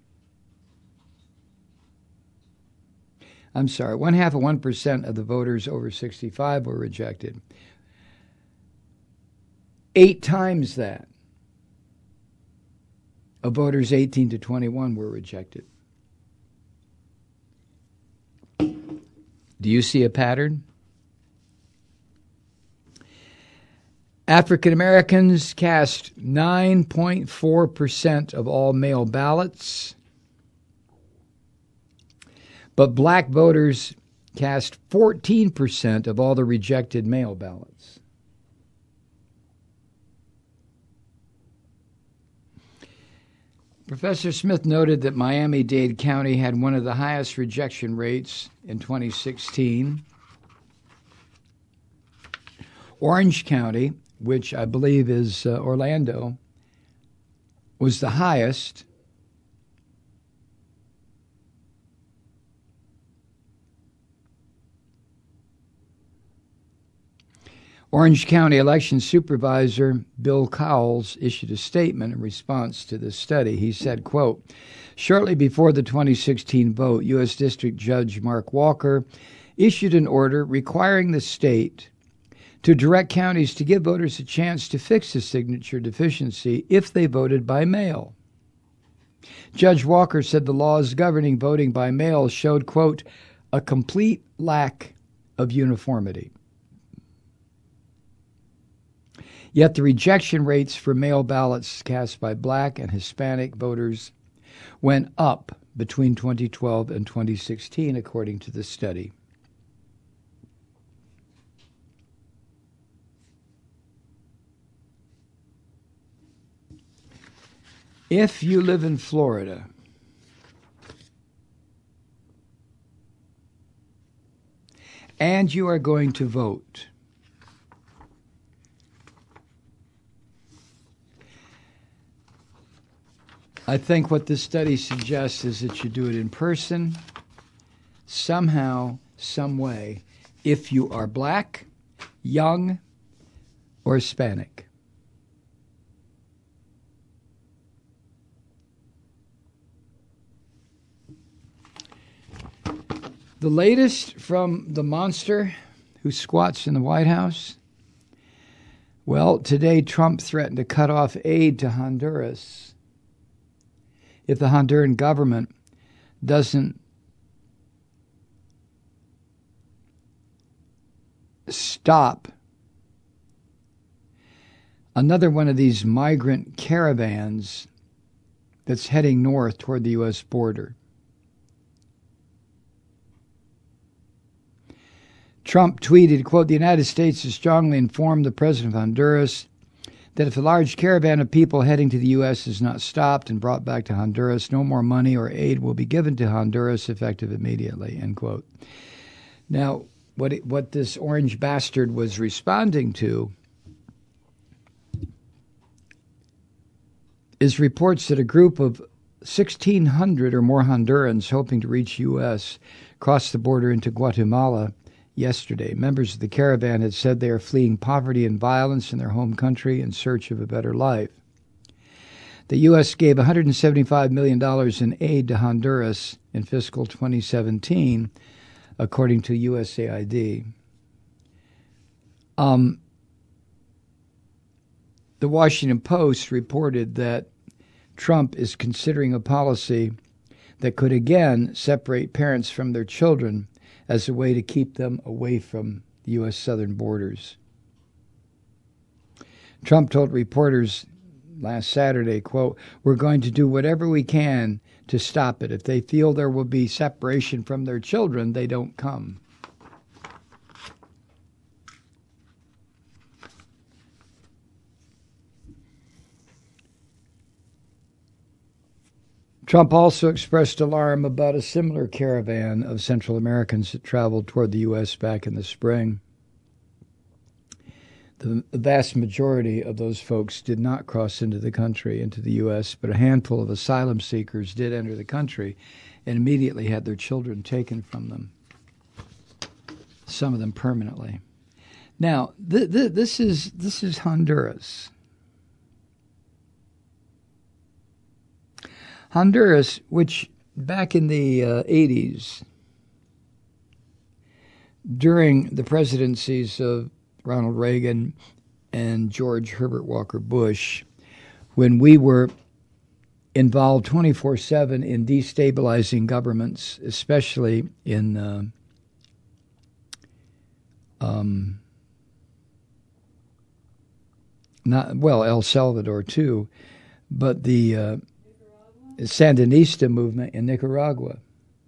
I'm sorry, 0.5% of the voters over 65 were rejected. 8 times that of voters 18 to 21 were rejected. Do you see a pattern? African Americans cast 9.4% of all mail ballots, but black voters cast 14% of all the rejected mail ballots. Professor Smith noted that Miami-Dade County had one of the highest rejection rates in 2016. Orange County, which I believe is Orlando, was the highest. Orange County Election Supervisor Bill Cowles issued a statement in response to this study. He said, quote, "Shortly before the 2016 vote, U.S. District Judge Mark Walker issued an order requiring the state to direct counties to give voters a chance to fix the signature deficiency if they voted by mail. Judge Walker said the laws governing voting by mail showed, quote, a complete lack of uniformity. Yet the rejection rates for mail ballots cast by black and Hispanic voters went up between 2012 and 2016, according to the study. If you live in Florida, and you are going to vote, I think what this study suggests is that you do it in person, somehow, some way, if you are black, young, or Hispanic. The latest from the monster who squats in the White House? Well, today Trump threatened to cut off aid to Honduras if the Honduran government doesn't stop another one of these migrant caravans that's heading north toward the U.S. border. Trump tweeted, quote, the United States has strongly informed the president of Honduras that if a large caravan of people heading to the U.S. is not stopped and brought back to Honduras, no more money or aid will be given to Honduras effective immediately, end quote. Now, what this orange bastard was responding to is reports that a group of 1,600 or more Hondurans hoping to reach U.S. crossed the border into Guatemala yesterday. Members of the caravan had said they are fleeing poverty and violence in their home country in search of a better life. The U.S. gave $175 million in aid to Honduras in fiscal 2017, according to USAID. The Washington Post reported that Trump is considering a policy that could again separate parents from their children as a way to keep them away from the U.S. southern borders. Trump told reporters last Saturday, quote, we're going to do whatever we can to stop it. If they feel there will be separation from their children, they don't come. Trump also expressed alarm about a similar caravan of Central Americans that traveled toward the U.S. back in the spring. The vast majority of those folks did not cross into the country, into the U.S., but a handful of asylum seekers did enter the country and immediately had their children taken from them, some of them permanently. Now, this is Honduras. Honduras, which back in the 80s, during the presidencies of Ronald Reagan and George Herbert Walker Bush, when we were involved 24/7 in destabilizing governments, especially in El Salvador too, but the Sandinista movement in Nicaragua.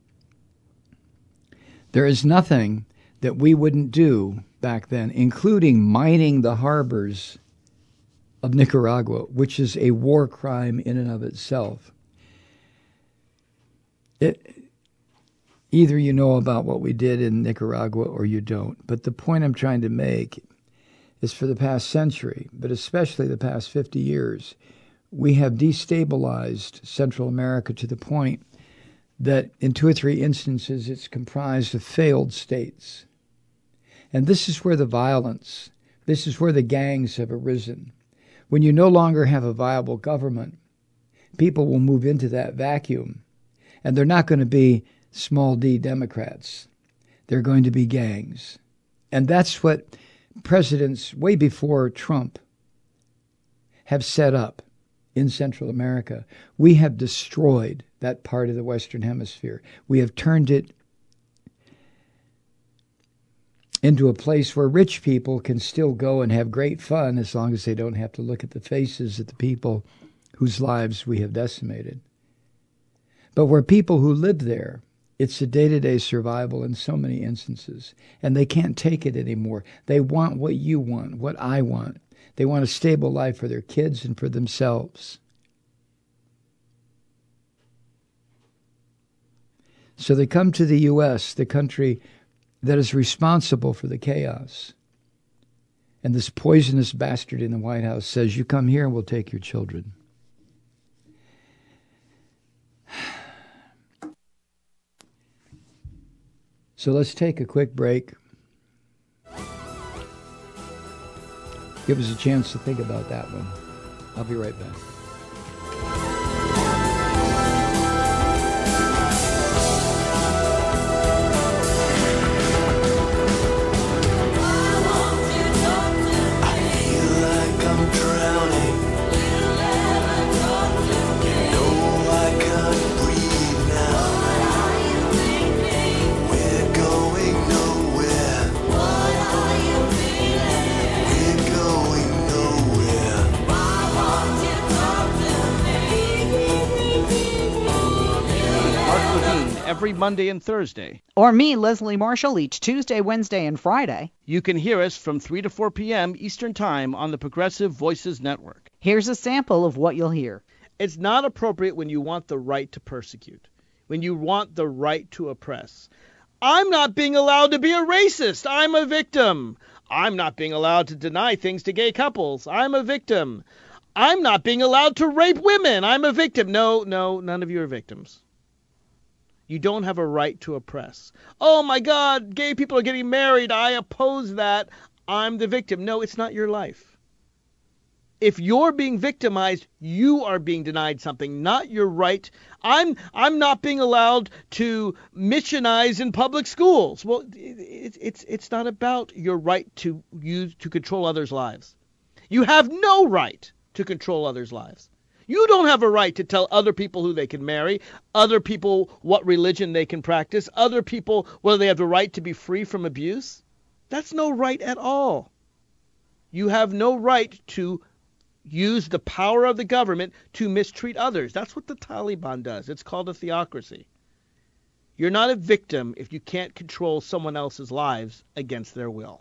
There is nothing that we wouldn't do back then, including mining the harbors of Nicaragua, which is a war crime in and of itself. Either you know about what we did in Nicaragua or you don't. But the point I'm trying to make is for the past century, but especially the past 50 years, we have destabilized Central America to the point that in 2 or 3 instances it's comprised of failed states. And this is where the violence, this is where the gangs have arisen. When you no longer have a viable government, people will move into that vacuum. And they're not going to be small d Democrats. They're going to be gangs. And that's what presidents way before Trump have set up in Central America. We have destroyed that part of the Western Hemisphere. We have turned it into a place where rich people can still go and have great fun as long as they don't have to look at the faces of the people whose lives we have decimated. But where people who live there, it's a day-to-day survival in so many instances, and they can't take it anymore. They want what you want, what I want. They want a stable life for their kids and for themselves. So they come to the U.S., the country that is responsible for the chaos. And this poisonous bastard in the White House says, you come here and we'll take your children. So let's take a quick break. Give us a chance to think about that one. I'll be right back. Every Monday and Thursday. Or me, Leslie Marshall, each Tuesday, Wednesday, and Friday. You can hear us from 3 to 4 p.m. Eastern Time on the Progressive Voices Network. Here's a sample of what you'll hear. It's not appropriate when you want the right to persecute, when you want the right to oppress. I'm not being allowed to be a racist. I'm a victim. I'm not being allowed to deny things to gay couples. I'm a victim. I'm not being allowed to rape women. I'm a victim. No, none of you are victims. You don't have a right to oppress. Oh my God, gay people are getting married. I oppose that. I'm the victim. No, it's not your life. If you're being victimized, you are being denied something, not your right. I'm not being allowed to missionize in public schools. Well, it's not about your right to control others' lives. You have no right to control others' lives. You don't have a right to tell other people who they can marry, other people what religion they can practice, other people whether they have the right to be free from abuse. That's no right at all. You have no right to use the power of the government to mistreat others. That's what the Taliban does. It's called a theocracy. You're not a victim if you can't control someone else's lives against their will.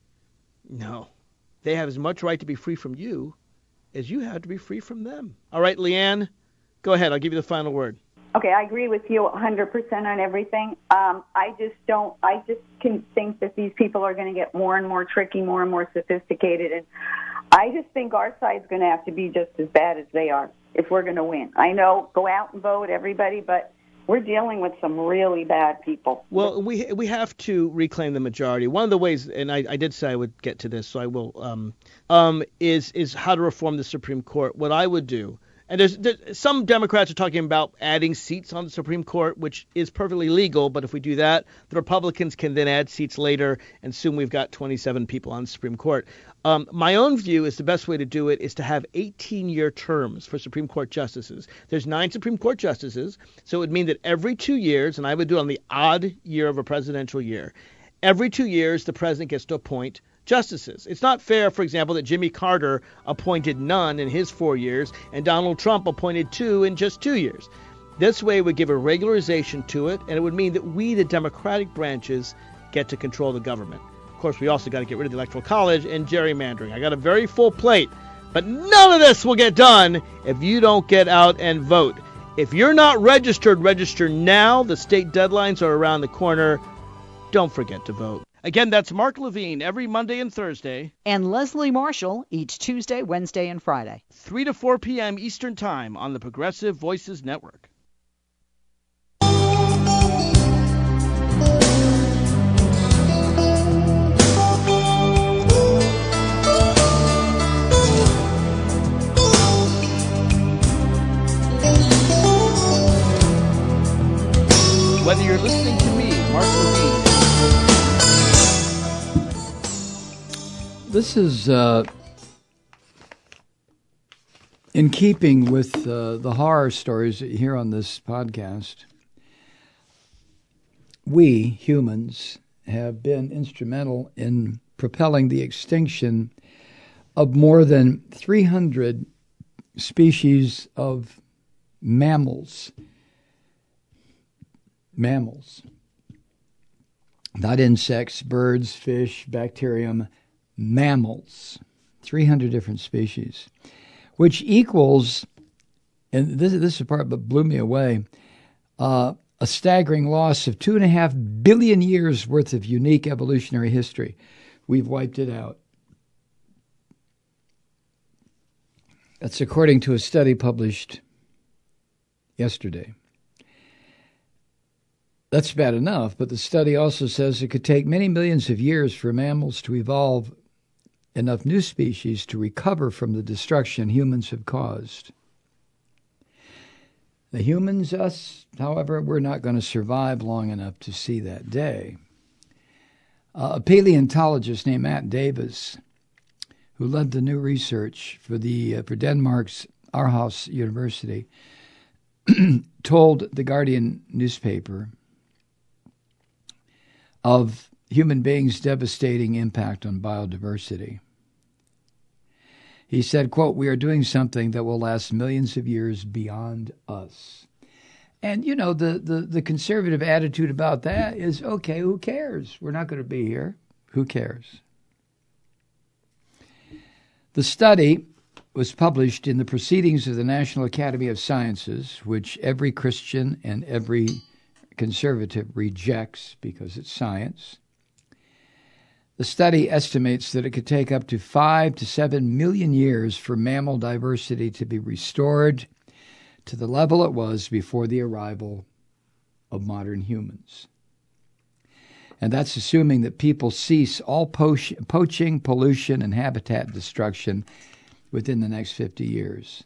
No. They have as much right to be free from you as you have to be free from them. All right, Leanne, go ahead. I'll give you the final word. Okay, I agree with you 100% on everything. I just can think that these people are going to get more and more tricky, more and more sophisticated, and I just think our side's going to have to be just as bad as they are if we're going to win. I know, go out and vote, everybody, but we're dealing with some really bad people. Well, we have to reclaim the majority. One of the ways, and I did say I would get to this, so I will, is how to reform the Supreme Court. What I would do, and there's some Democrats are talking about adding seats on the Supreme Court, which is perfectly legal. But if we do that, the Republicans can then add seats later, and soon we've got 27 people on the Supreme Court. My own view is the best way to do it is to have 18-year terms for Supreme Court justices. There's 9 Supreme Court justices, so it would mean that every 2 years, and I would do it on the odd year of a presidential year, every 2 years the president gets to appoint justices. It's not fair, for example, that Jimmy Carter appointed none in his 4 years and Donald Trump appointed 2 in just 2 years. This way would give a regularization to it, and it would mean that we, the Democratic branches, get to control the government. Of course, we also got to get rid of the Electoral College and gerrymandering. I got a very full plate, but none of this will get done if you don't get out and vote. If you're not registered, register now. The state deadlines are around the corner. Don't forget to vote. Again, that's Mark Levine every Monday and Thursday. And Leslie Marshall each Tuesday, Wednesday, and Friday. 3 to 4 p.m. Eastern Time on the Progressive Voices Network. Whether you're listening to me, Mark Levine. This is in keeping with the horror stories that you hear on this podcast. We, humans, have been instrumental in propelling the extinction of more than 300 species of mammals. Mammals. Not insects, birds, fish, bacterium, mammals. 300 different species, which equals, and this is the part that blew me away, a staggering loss of 2.5 billion years worth of unique evolutionary history. We've wiped it out. That's according to a study published yesterday. That's bad enough, but the study also says it could take many millions of years for mammals to evolve enough new species to recover from the destruction humans have caused. The humans, us, however, we're not going to survive long enough to see that day. A paleontologist named Matt Davis, who led the new research for Denmark's Aarhus University, told the Guardian newspaper of human beings' devastating impact on biodiversity. He said, quote, "We are doing something that will last millions of years beyond us." And, you know, the conservative attitude about that is, okay, who cares? We're not going to be here. Who cares? The study was published in the Proceedings of the National Academy of Sciences, which every Christian and every conservative rejects because it's science. The study estimates that it could take up to 5 to 7 million years for mammal diversity to be restored to the level it was before the arrival of modern humans. And that's assuming that people cease all poaching, pollution, and habitat destruction within the next 50 years.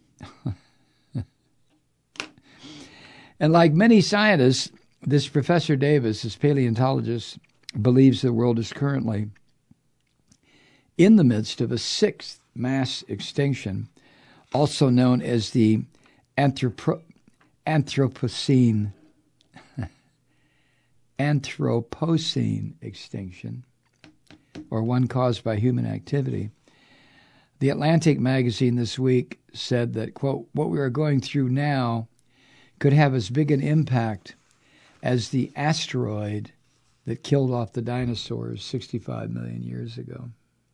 And like many scientists, this Professor Davis, this paleontologist, believes the world is currently in the midst of a 6th mass extinction, also known as the Anthropocene extinction, or one caused by human activity. The Atlantic magazine this week said that, quote, "What we are going through now could have as big an impact as the asteroid that killed off the dinosaurs 65 million years ago."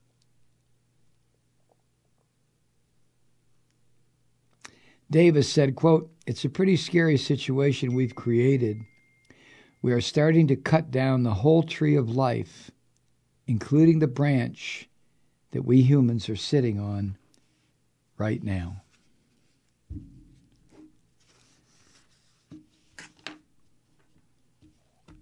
Davis said, quote, "It's a pretty scary situation we've created. We are starting to cut down the whole tree of life, including the branch that we humans are sitting on right now."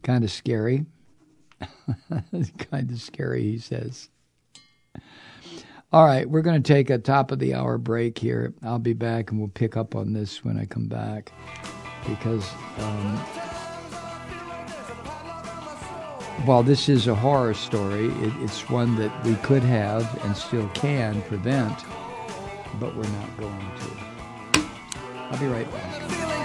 Kind of scary. Kind of scary, he says. All right, we're going to take a top of the hour break here. I'll be back and we'll pick up on this when I come back because while this is a horror story, it's one that we could have and still can prevent, but we're not going to. I'll be right back.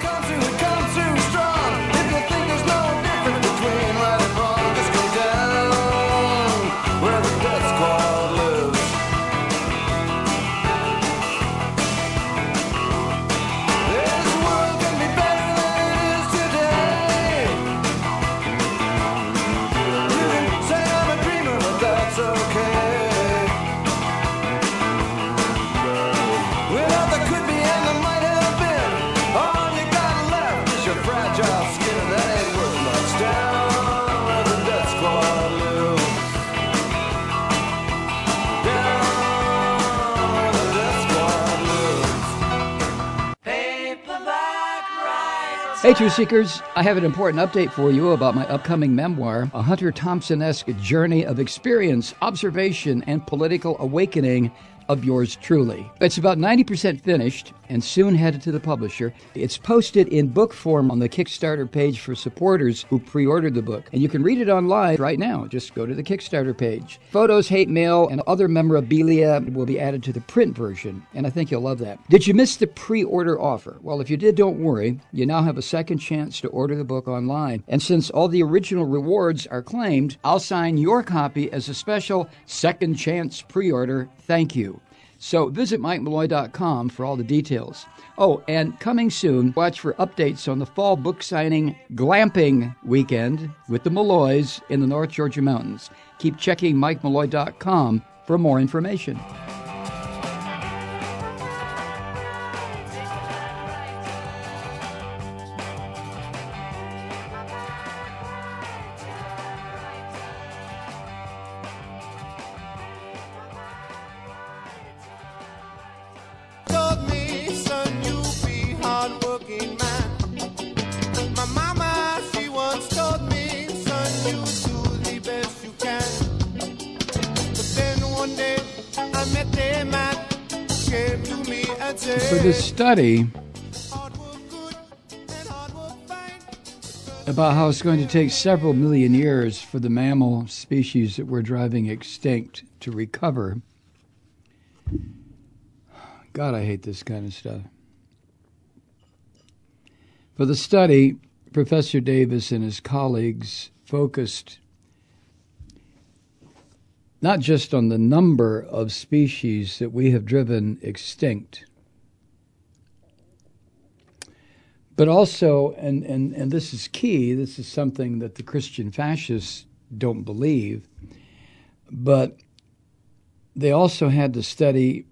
Hey, Truth Seekers, I have an important update for you about my upcoming memoir, a Hunter Thompson-esque journey of experience, observation, and political awakening of yours truly. It's about 90% finished and soon headed to the publisher. It's posted in book form on the Kickstarter page for supporters who pre-ordered the book. And you can read it online right now. Just go to the Kickstarter page. Photos, hate mail, and other memorabilia will be added to the print version, and I think you'll love that. Did you miss the pre-order offer? Well, if you did, don't worry. You now have a second chance to order the book online. And since all the original rewards are claimed, I'll sign your copy as a special second chance pre-order thank you. So visit MikeMalloy.com for all the details. Oh, and coming soon, watch for updates on the fall book signing glamping weekend with the Malloys in the North Georgia mountains. Keep checking MikeMalloy.com for more information. For this study about how it's going to take several million years for the mammal species that we're driving extinct to recover. God, I hate this kind of stuff. For the study, Professor Davis and his colleagues focused not just on the number of species that we have driven extinct, but also, and this is key, this is something that the Christian fascists don't believe, but they also had to study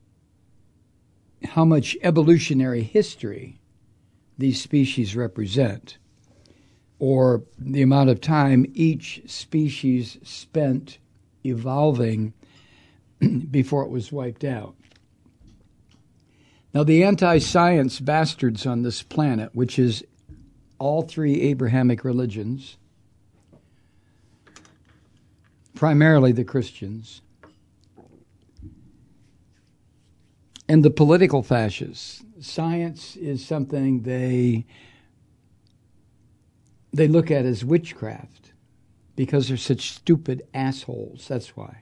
how much evolutionary history these species represent, or the amount of time each species spent evolving before it was wiped out. Now, the anti-science bastards on this planet, which is all three Abrahamic religions, primarily the Christians, and the political fascists. Science is something they look at as witchcraft because they're such stupid assholes. That's why.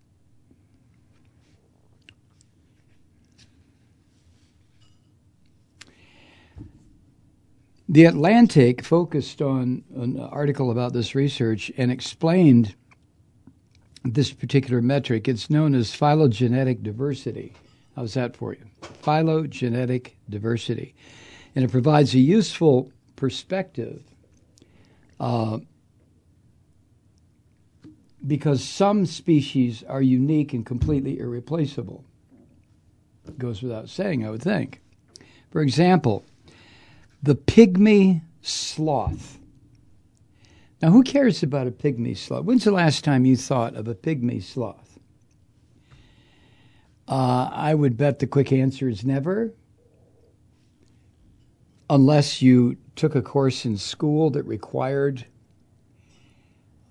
The Atlantic focused on an article about this research and explained this particular metric. It's known as phylogenetic diversity. How's that for you? Phylogenetic diversity. And it provides a useful perspective because some species are unique and completely irreplaceable. It goes without saying, I would think. For example, the pygmy sloth. Now, who cares about a pygmy sloth? When's the last time you thought of a pygmy sloth? I would bet the quick answer is never, unless you took a course in school that required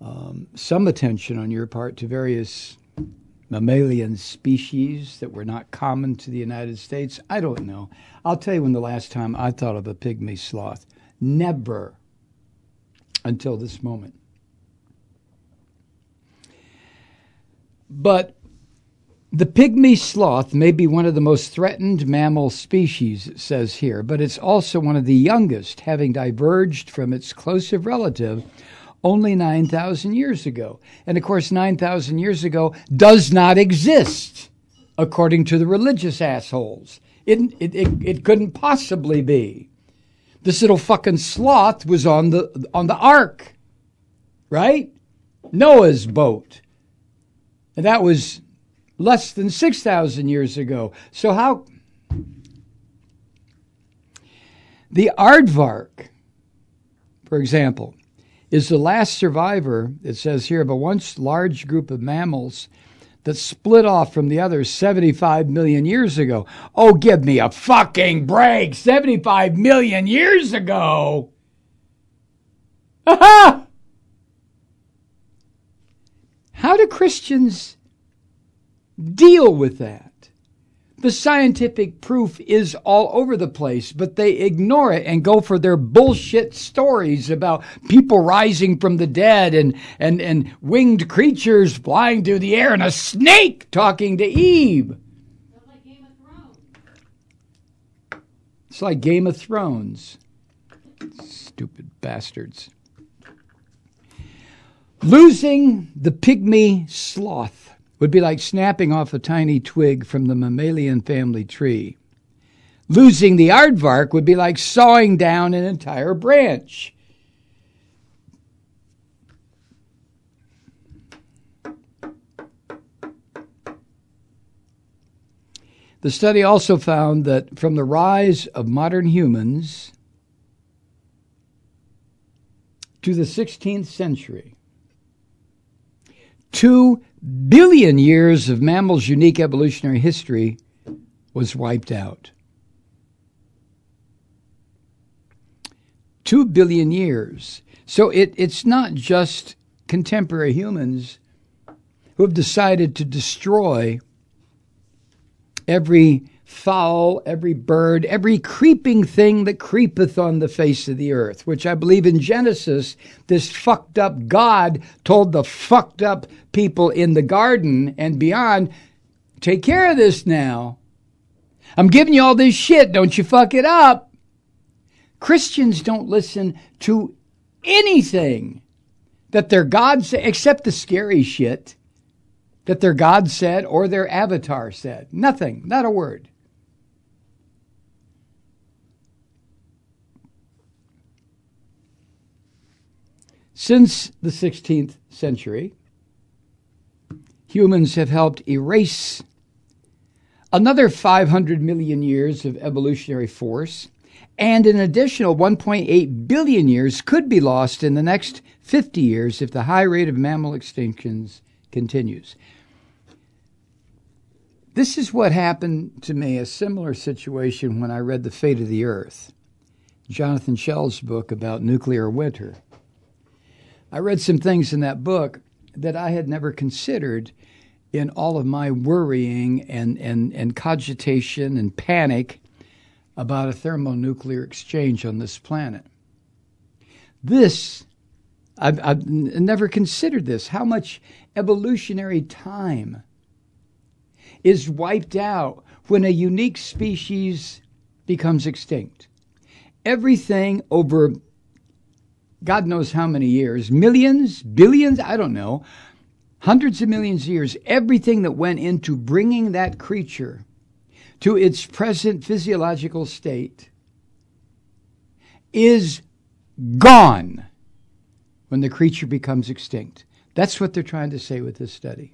some attention on your part to various mammalian species that were not common to the United States. I don't know. I'll tell you when the last time I thought of a pygmy sloth. Never until this moment. But the pygmy sloth may be one of the most threatened mammal species, it says here, but it's also one of the youngest, having diverged from its closest relative only 9,000 years ago. And of course, 9,000 years ago does not exist, according to the religious assholes. It couldn't possibly be. This little fucking sloth was on the ark, right? Noah's boat. And that was less than 6,000 years ago. So how... The aardvark, for example, is the last survivor, it says here, of a once large group of mammals that split off from the others 75 million years ago. Oh, give me a fucking break! 75 million years ago! Aha! How do Christians deal with that? The scientific proof is all over the place, but they ignore it and go for their bullshit stories about people rising from the dead and winged creatures flying through the air and a snake talking to Eve. It's like Game of Thrones. Stupid bastards. Losing the pygmy sloth would be like snapping off a tiny twig from the mammalian family tree. Losing the aardvark would be like sawing down an entire branch. The study also found that from the rise of modern humans to the 16th century, 2 billion years of mammals' unique evolutionary history was wiped out. 2 billion years. So it's not just contemporary humans who have decided to destroy every fowl, every bird, every creeping thing that creepeth on the face of the earth, which I believe in Genesis, this fucked up God told the fucked up people in the garden and beyond, take care of this now. I'm giving you all this shit. Don't you fuck it up. Christians don't listen to anything that their God said, except the scary shit that their God said or their avatar said. Nothing, not a word. Since the 16th century, humans have helped erase another 500 million years of evolutionary force, and an additional 1.8 billion years could be lost in the next 50 years if the high rate of mammal extinctions continues. This is what happened to me, a similar situation when I read The Fate of the Earth, Jonathan Schell's book about nuclear winter. I read some things in that book that I had never considered in all of my worrying and cogitation and panic about a thermonuclear exchange on this planet. I've never considered this, how much evolutionary time is wiped out when a unique species becomes extinct. Everything over God knows how many years, millions, billions, I don't know, hundreds of millions of years, everything that went into bringing that creature to its present physiological state is gone when the creature becomes extinct. That's what they're trying to say with this study.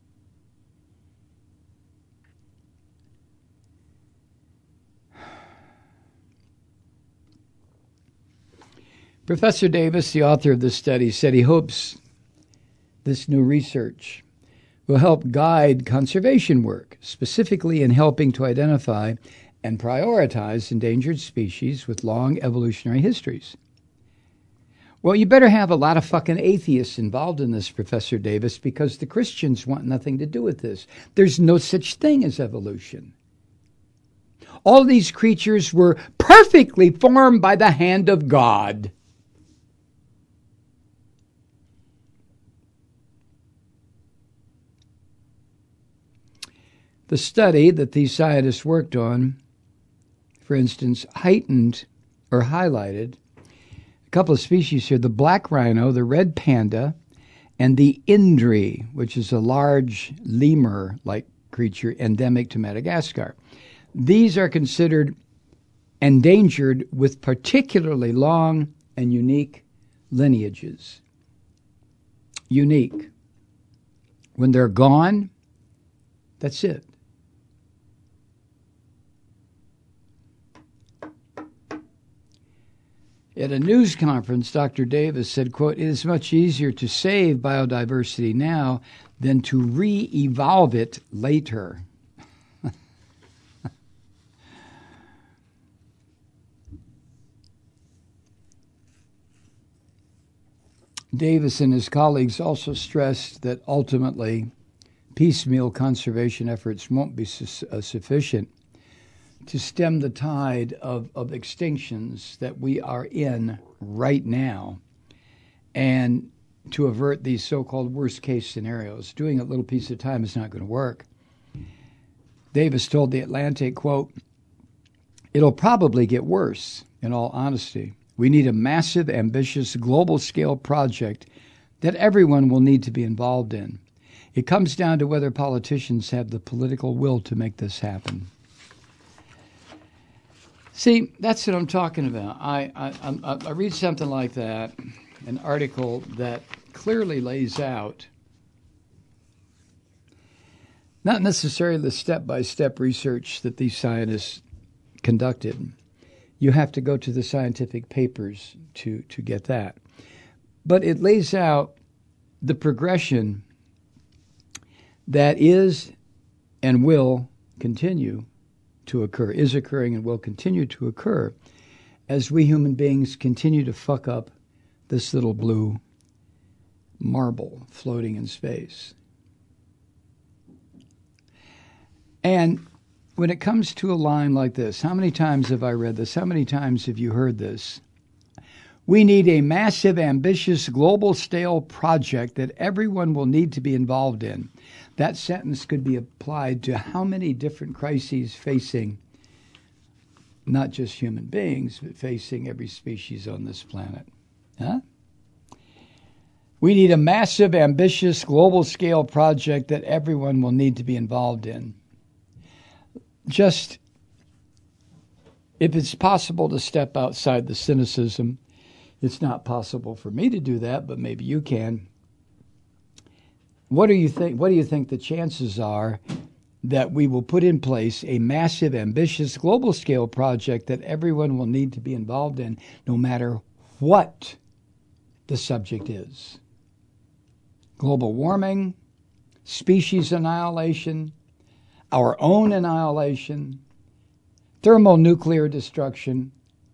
Professor Davis, the author of this study, said he hopes this new research will help guide conservation work, specifically in helping to identify and prioritize endangered species with long evolutionary histories. Well, you better have a lot of fucking atheists involved in this, Professor Davis, because the Christians want nothing to do with this. There's no such thing as evolution. All these creatures were perfectly formed by the hand of God. The study that these scientists worked on, for instance, heightened or highlighted a couple of species here, the black rhino, the red panda, and the indri, which is a large lemur-like creature endemic to Madagascar. These are considered endangered with particularly long and unique lineages. Unique. When they're gone, that's it. At a news conference, Dr. Davis said, quote, "It is much easier to save biodiversity now than to re-evolve it later." Davis and his colleagues also stressed that ultimately piecemeal conservation efforts won't be sufficient to stem the tide of extinctions that we are in right now and to avert these so-called worst-case scenarios. Doing a little piece at a time is not going to work. Davis told The Atlantic, quote, "It'll probably get worse, in all honesty. We need a massive, ambitious, global-scale project that everyone will need to be involved in. It comes down to whether politicians have the political will to make this happen." See, that's what I'm talking about. I read something like that, an article that clearly lays out not necessarily the step-by-step research that these scientists conducted. You have to go to the scientific papers to get that. But it lays out the progression that is and will continue to occur, is occurring and will continue to occur as we human beings continue to fuck up this little blue marble floating in space. And when it comes to a line like this, how many times have I read this? How many times have you heard this? We need a massive, ambitious, global-scale project that everyone will need to be involved in. That sentence could be applied to how many different crises facing not just human beings, but facing every species on this planet. Huh? We need a massive, ambitious, global-scale project that everyone will need to be involved in. Just, if it's possible to step outside the cynicism, it's not possible for me to do that, but maybe you can. What do you think the chances are that we will put in place a massive, ambitious, global-scale project that everyone will need to be involved in, no matter what the subject is? Global warming, species annihilation, our own annihilation, thermonuclear destruction.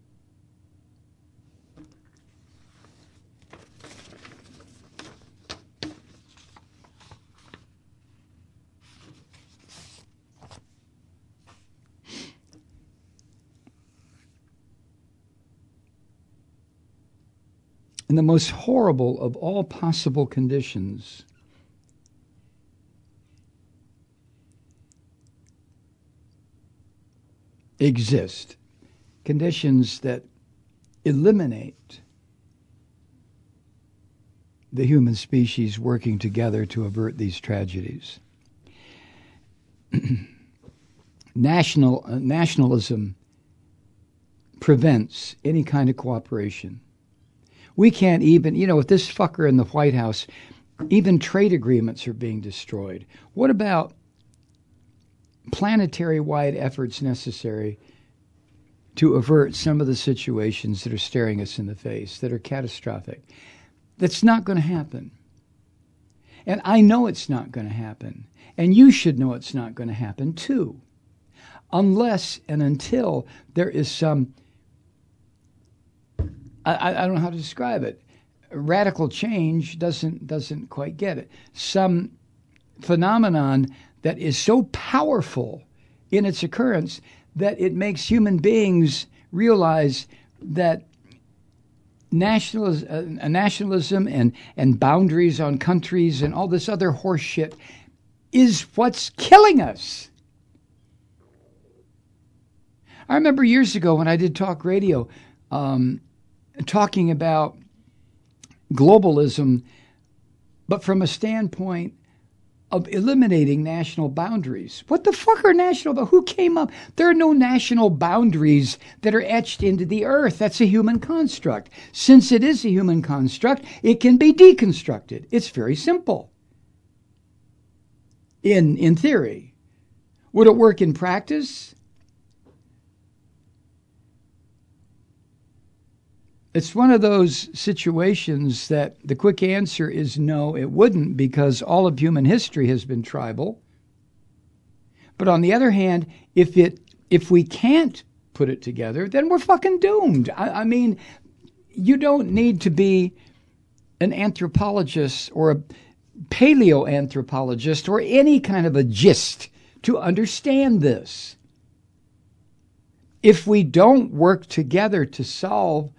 In the most horrible of all possible conditions, exist, conditions that eliminate the human species working together to avert these tragedies. Nationalism prevents any kind of cooperation. We can't even, with this fucker in the White House, even trade agreements are being destroyed. What about planetary-wide efforts necessary to avert some of the situations that are staring us in the face, that are catastrophic? That's not going to happen. And I know it's not going to happen. And you should know it's not going to happen, too. Unless and until there is some, I don't know how to describe it, radical change doesn't quite get it. Some phenomenon that is so powerful in its occurrence that it makes human beings realize that nationalism and boundaries on countries and all this other horse shit is what's killing us. I remember years ago when I did talk radio, talking about globalism, but from a standpoint of eliminating national boundaries. What the fuck are national? Who came up? There are no national boundaries that are etched into the earth. That's a human construct. Since it is a human construct, it can be deconstructed. It's very simple. In theory. Would it work in practice? It's one of those situations that the quick answer is no, it wouldn't, because all of human history has been tribal. But on the other hand, if we can't put it together, then we're fucking doomed. I mean, you don't need to be an anthropologist or a paleoanthropologist or any kind of a gist to understand this. If we don't work together to solve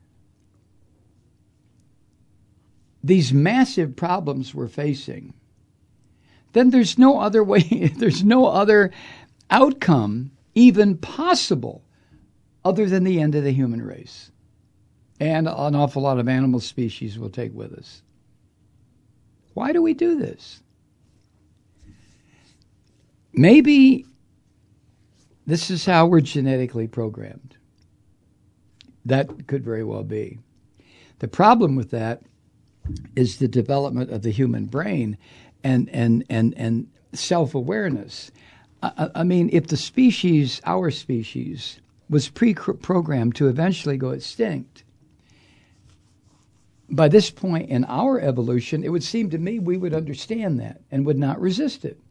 these massive problems we're facing, then there's no other way, there's no other outcome even possible other than the end of the human race. And an awful lot of animal species will take with us. Why do we do this? Maybe this is how we're genetically programmed. That could very well be. The problem with that is the development of the human brain and self-awareness. I mean, if the species, our species, was pre-programmed to eventually go extinct, by this point in our evolution, it would seem to me we would understand that and would not resist it.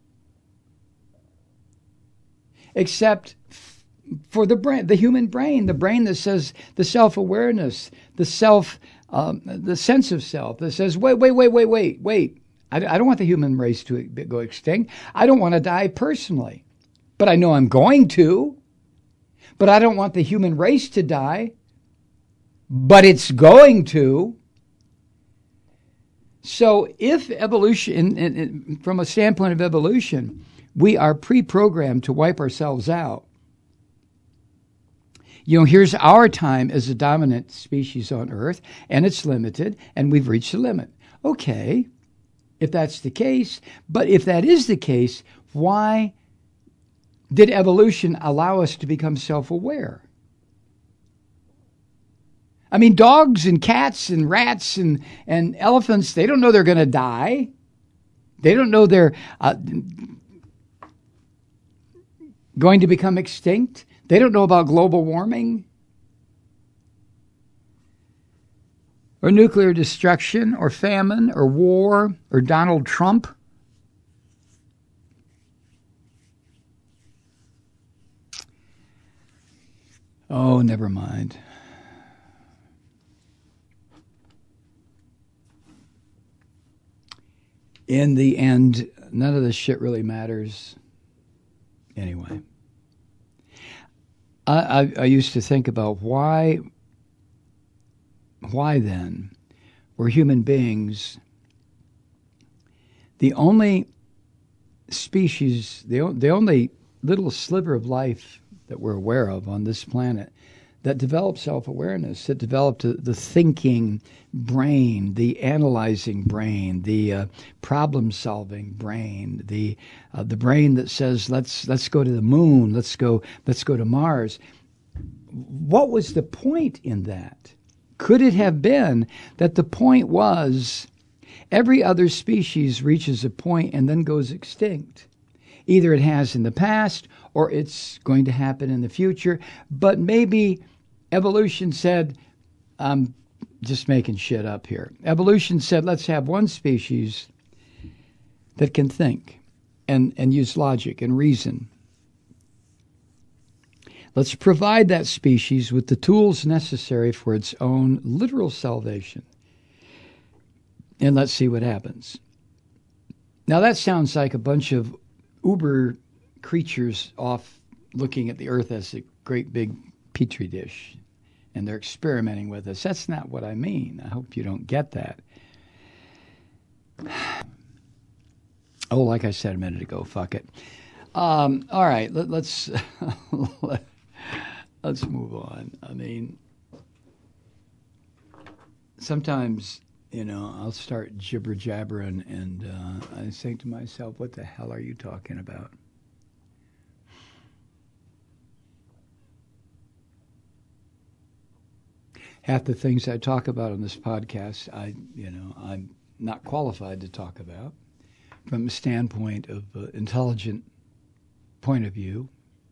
Except for the brain, the human brain, the brain that says the self-awareness, the sense of self that says, wait. I don't want the human race to go extinct. I don't want to die personally, but I know I'm going to. But I don't want the human race to die, but it's going to. So if evolution, from a standpoint of evolution, we are pre-programmed to wipe ourselves out. You know, here's our time as a dominant species on Earth, and it's limited, and we've reached the limit. Okay, if that's the case, but if that is the case, why did evolution allow us to become self-aware? I mean, dogs and cats and rats and elephants, they don't know they're going to die. They don't know they're going to become extinct. They don't know about global warming or nuclear destruction or famine or war or Donald Trump. Oh, never mind. In the end, none of this shit really matters anyway. I used to think about why then were human beings the only species, the only little sliver of life that we're aware of on this planet that developed self-awareness, that developed the thinking brain, the analyzing brain, the problem-solving brain, the brain that says let's go to the moon, let's go to Mars. What was the point in that? Could it have been that the point was every other species reaches a point and then goes extinct? Either it has in the past or it's going to happen in the future, but maybe evolution said, I'm just making shit up here. Evolution said, let's have one species that can think and use logic and reason. Let's provide that species with the tools necessary for its own literal salvation. and let's see what happens. Now, that sounds like a bunch of uber creatures off looking at the earth as a great big petri dish, and they're experimenting with us. That's not what I mean. I hope you don't get that. Oh, like I said a minute ago, fuck it. All right, let's let's move on. I mean, sometimes, I'll start jibber-jabbering, and I think to myself, what the hell are you talking about? Half the things I talk about on this podcast, I'm not qualified to talk about from a standpoint of intelligent point of view.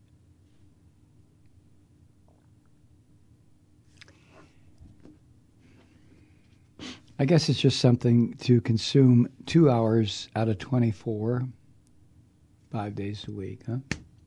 I guess it's just something to consume 2 hours out of 24, 5 days a week, huh?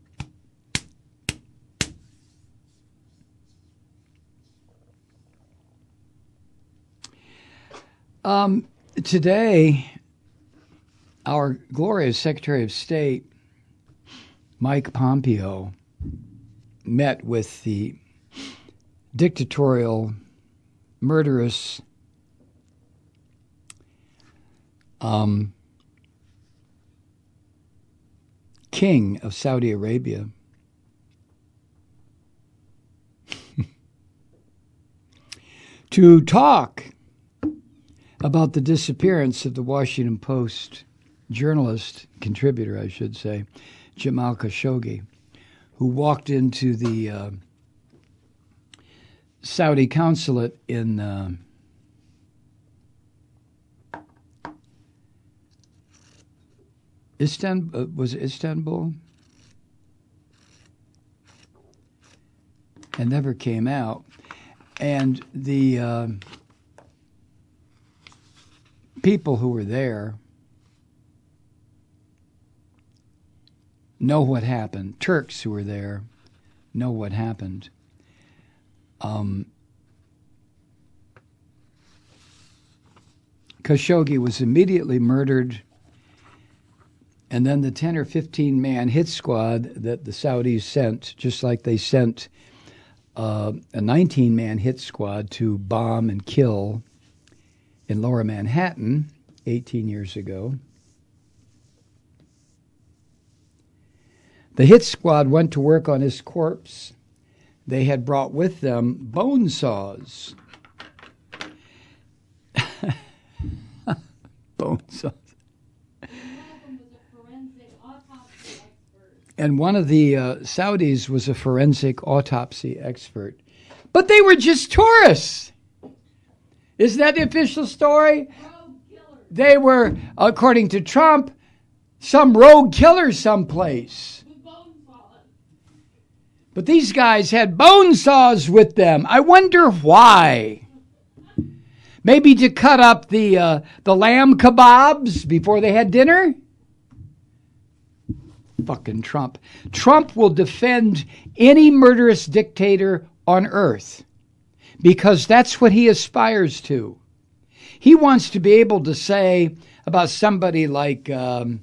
Today, our glorious Secretary of State, Mike Pompeo, met with the dictatorial, murderous king of Saudi Arabia, to talk about the disappearance of the Washington Post journalist, contributor, I should say, Jamal Khashoggi, who walked into the Saudi consulate in Istanbul, was it Istanbul? And never came out. And the people who were there know what happened. Turks who were there know what happened. Khashoggi was immediately murdered, and then the 10 or 15 man hit squad that the Saudis sent, just like they sent a 19 man hit squad to bomb and kill in Lower Manhattan 18 years ago. The hit squad went to work on his corpse. They had brought with them bone saws. Bone saws. And one of the Saudis was a forensic autopsy expert. But they were just tourists. Isn't that the official story? They were, according to Trump, some rogue killer someplace. But these guys had bone saws with them. I wonder why. Maybe to cut up the lamb kebabs before they had dinner? Fucking Trump. Trump will defend any murderous dictator on earth because that's what he aspires to. He wants to be able to say about somebody like, Michael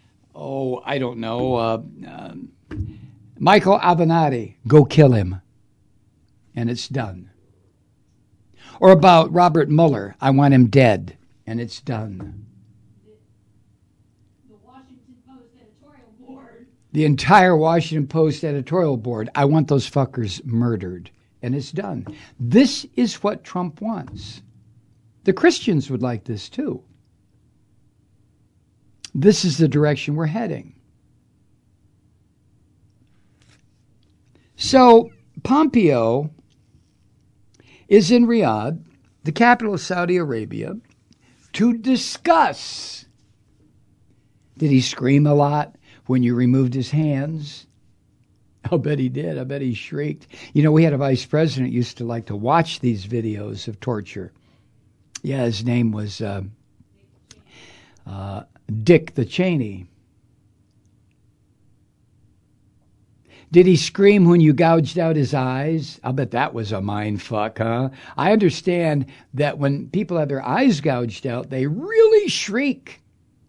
Avenatti, go kill him. And it's done. Or about Robert Mueller, I want him dead. And it's done. The entire Washington Post editorial board, I want those fuckers murdered. And it's done. This is what Trump wants. The Christians would like this too. This is the direction we're heading. So Pompeo is in Riyadh, the capital of Saudi Arabia, to discuss. Did he scream a lot when you removed his hands? I'll bet he did. I bet he shrieked. We had a vice president who used to like to watch these videos of torture. Yeah, his name was Dick the Cheney. Did he scream when you gouged out his eyes? I'll bet that was a mind fuck, huh? I understand that when people have their eyes gouged out, they really shriek.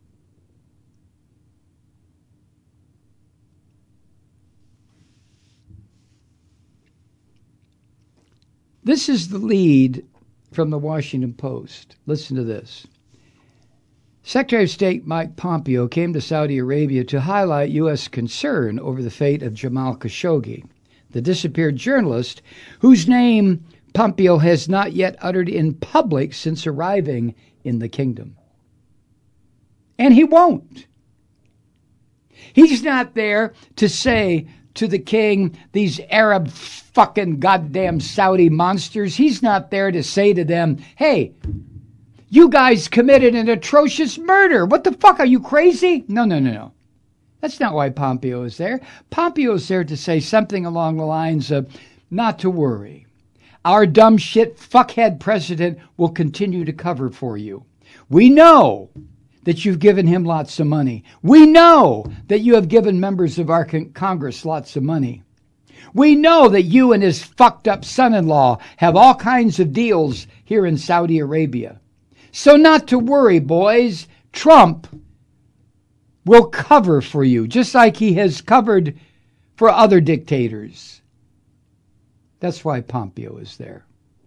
This is the lead from the Washington Post. Listen to this. Secretary of State Mike Pompeo came to Saudi Arabia to highlight U.S. concern over the fate of Jamal Khashoggi, the disappeared journalist whose name Pompeo has not yet uttered in public since arriving in the kingdom. And he won't. He's not there to say to the king, these Arab fucking goddamn Saudi monsters, he's not there to say to them, hey, you guys committed an atrocious murder. What the fuck? Are you crazy? No. That's not why Pompeo is there. Pompeo is there to say something along the lines of, not to worry. Our dumb shit fuckhead president will continue to cover for you. We know that you've given him lots of money. We know that you have given members of our Congress lots of money. We know that you and his fucked up son-in-law have all kinds of deals here in Saudi Arabia. So not to worry, boys. Trump will cover for you, just like he has covered for other dictators. That's why Pompeo is there.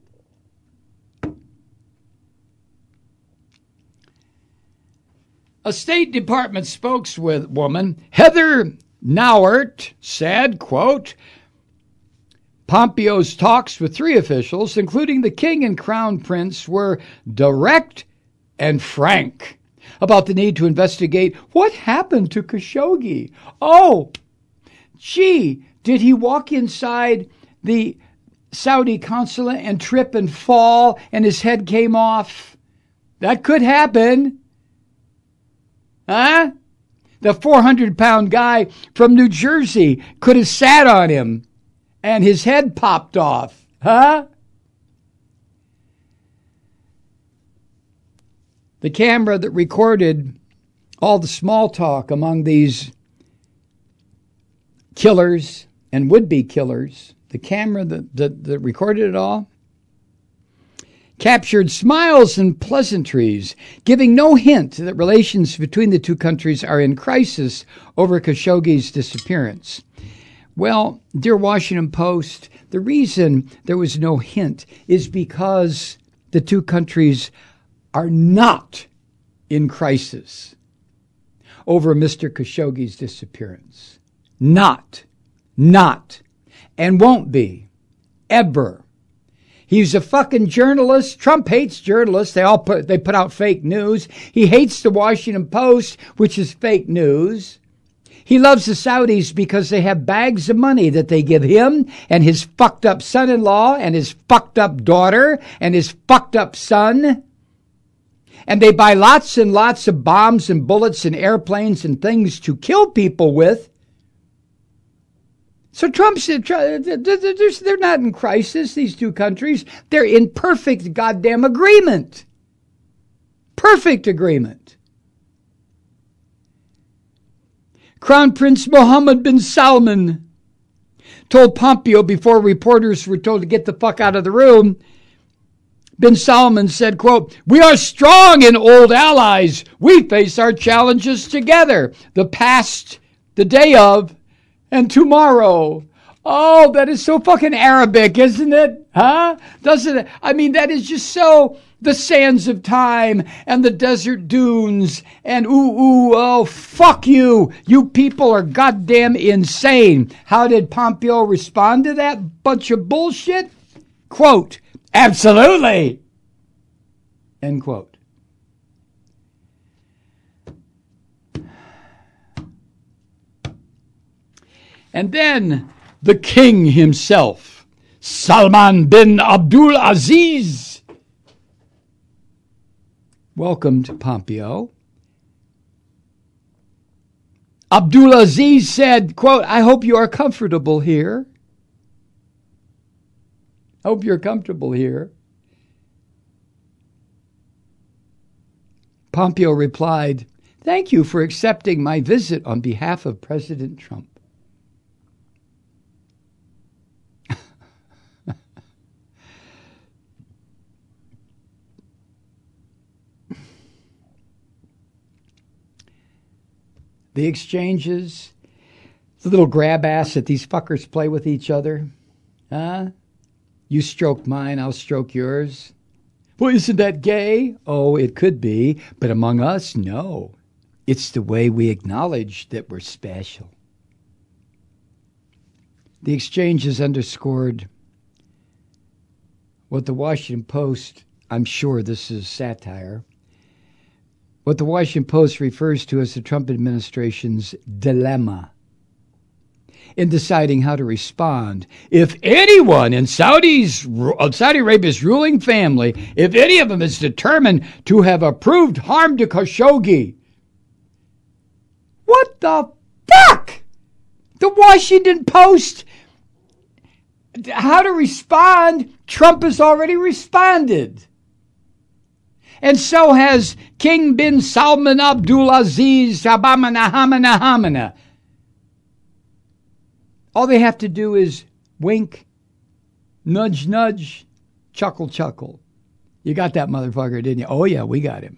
A State Department spokeswoman, Heather Nauert, said, quote, Pompeo's talks with three officials, including the king and crown prince, were direct and frank about the need to investigate what happened to Khashoggi. Oh, gee, did he walk inside the Saudi consulate and trip and fall and his head came off? That could happen. Huh? The 400-pound guy from New Jersey could have sat on him and his head popped off. Huh? The camera that recorded all the small talk among these killers and would-be killers, the camera that recorded it all, captured smiles and pleasantries, giving no hint that relations between the two countries are in crisis over Khashoggi's disappearance. Well, dear Washington Post, the reason there was no hint is because the two countries are not in crisis over Mr. Khashoggi's disappearance. Not, and won't be, ever. He's a fucking journalist. Trump hates journalists. They put out fake news. He hates the Washington Post, which is fake news. He loves the Saudis because they have bags of money that they give him and his fucked up son-in-law and his fucked up daughter and his fucked up son. And they buy lots and lots of bombs and bullets and airplanes and things to kill people with. So Trump said, they're not in crisis, these two countries. They're in perfect goddamn agreement. Perfect agreement. Crown Prince Mohammed bin Salman told Pompeo before reporters were told to get the fuck out of the room. Bin Salman said, quote, we are strong and old allies. We face our challenges together. The past, the day of, and tomorrow. Oh, that is so fucking Arabic, isn't it? Huh? Doesn't it? I mean, that is just so the sands of time and the desert dunes and oh, fuck you. You people are goddamn insane. How did Pompeo respond to that bunch of bullshit? Quote, absolutely. End quote. And then the king himself, Salman bin Abdul Aziz, welcomed Pompeo. Abdul Aziz said, quote, I hope you are comfortable here. Hope you're comfortable here. Pompeo replied, thank you for accepting my visit on behalf of President Trump. the exchanges, the little grab ass that these fuckers play with each other. Huh? You stroke mine, I'll stroke yours. Well, isn't that gay? Oh, it could be, but among us, no. It's the way we acknowledge that we're special. The exchanges underscored what the Washington Post, I'm sure this is satire, what the Washington Post refers to as the Trump administration's dilemma in deciding how to respond. If anyone in Saudi Arabia's ruling family, if any of them is determined to have approved harm to Khashoggi, what the fuck? The Washington Post, how to respond, Trump has already responded. And so has King bin Salman Abdulaziz Hamana. All they have to do is wink, nudge, nudge, chuckle, chuckle. You got that motherfucker, didn't you? Oh, yeah, we got him.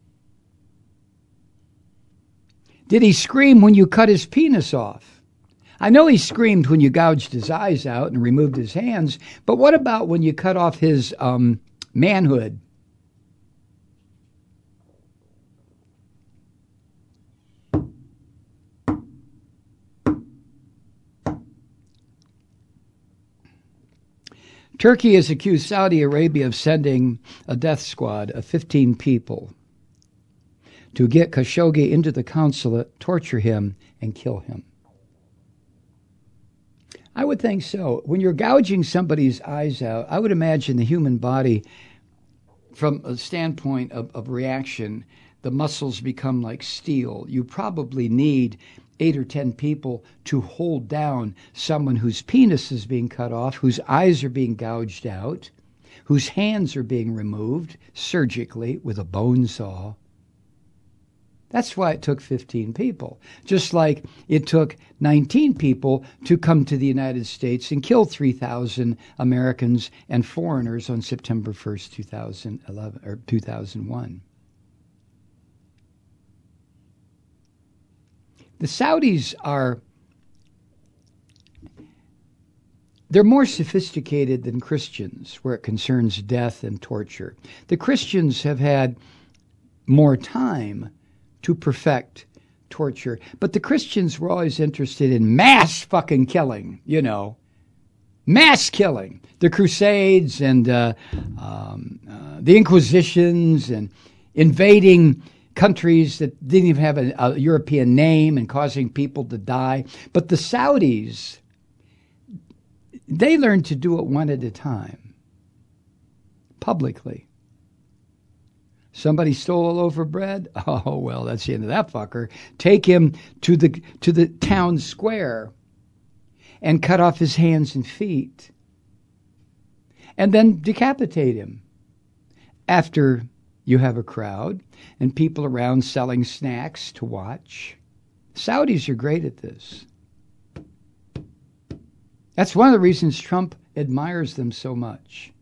Did he scream when you cut his penis off? I know he screamed when you gouged his eyes out and removed his hands, but what about when you cut off his manhood? Turkey has accused Saudi Arabia of sending a death squad of 15 people to get Khashoggi into the consulate, torture him, and kill him. I would think so. When you're gouging somebody's eyes out, I would imagine the human body, from a standpoint of reaction, the muscles become like steel. You probably need 8 or 10 people to hold down someone whose penis is being cut off, whose eyes are being gouged out, whose hands are being removed surgically with a bone saw. That's why it took 15 people. Just like it took 19 people to come to the United States and kill 3,000 Americans and foreigners on September 1st, 2011 or 2001. The Saudis they're more sophisticated than Christians where it concerns death and torture. The Christians have had more time to perfect torture, but the Christians were always interested in mass fucking killing, mass killing. The Crusades and the Inquisitions and invading countries that didn't even have a European name and causing people to die. But the Saudis, they learned to do it one at a time, publicly. Somebody stole a loaf of bread? Oh, well, that's the end of that fucker. Take him to the town square and cut off his hands and feet. And then decapitate him. After you have a crowd and people around selling snacks to watch. Saudis are great at this. That's one of the reasons Trump admires them so much.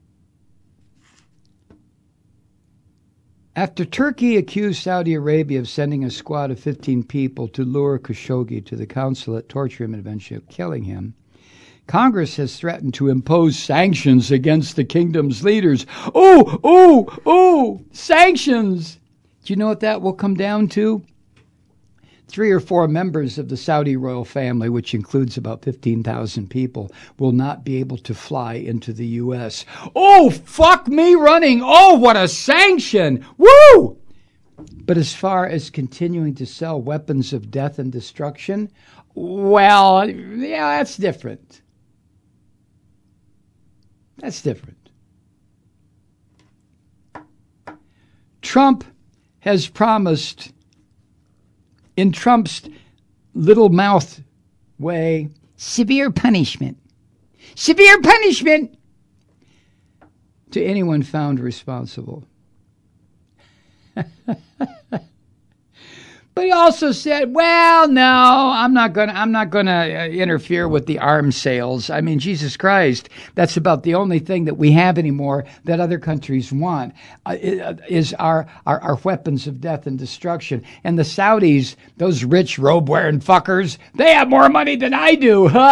After Turkey accused Saudi Arabia of sending a squad of 15 people to lure Khashoggi to the consulate, torture him, and eventually killing him, Congress has threatened to impose sanctions against the kingdom's leaders. Oh, sanctions! Do you know what that will come down to? 3 or 4 members of the Saudi royal family, which includes about 15,000 people, will not be able to fly into the U.S. Oh, fuck me running. Oh, what a sanction. Woo! But as far as continuing to sell weapons of death and destruction, well, yeah, that's different. That's different. Trump has promised, in Trump's little mouth way, severe punishment to anyone found responsible. But he also said, well, no, I'm not going to interfere with the arms sales. I mean, Jesus Christ, that's about the only thing that we have anymore that other countries want, is our weapons of death and destruction. And the Saudis, those rich robe-wearing fuckers, they have more money than I do. And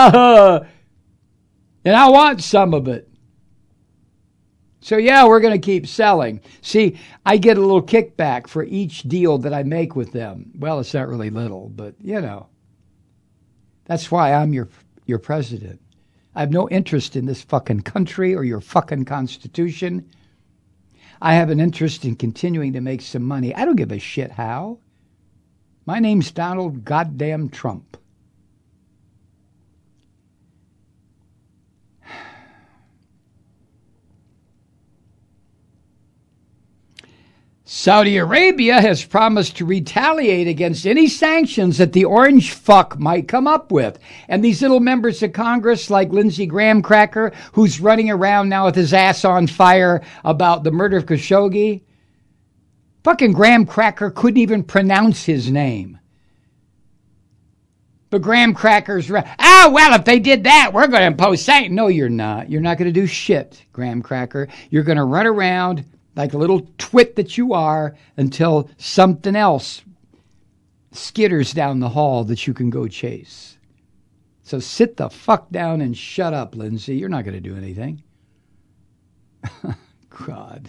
I want some of it. So, yeah, we're going to keep selling. See, I get a little kickback for each deal that I make with them. Well, it's not really little, but, you know. That's why I'm your president. I have no interest in this fucking country or your fucking Constitution. I have an interest in continuing to make some money. I don't give a shit how. My name's Donald goddamn Trump. Saudi Arabia has promised to retaliate against any sanctions that the orange fuck might come up with. And these little members of Congress like Lindsey Graham Cracker, who's running around now with his ass on fire about the murder of Khashoggi. Fucking Graham Cracker couldn't even pronounce his name. But Graham Cracker's, well, if they did that, we're going to impose sanctions. No, you're not. You're not going to do shit, Graham Cracker. You're going to run around like a little twit that you are until something else skitters down the hall that you can go chase. So sit the fuck down and shut up, Lindsay. You're not going to do anything. God.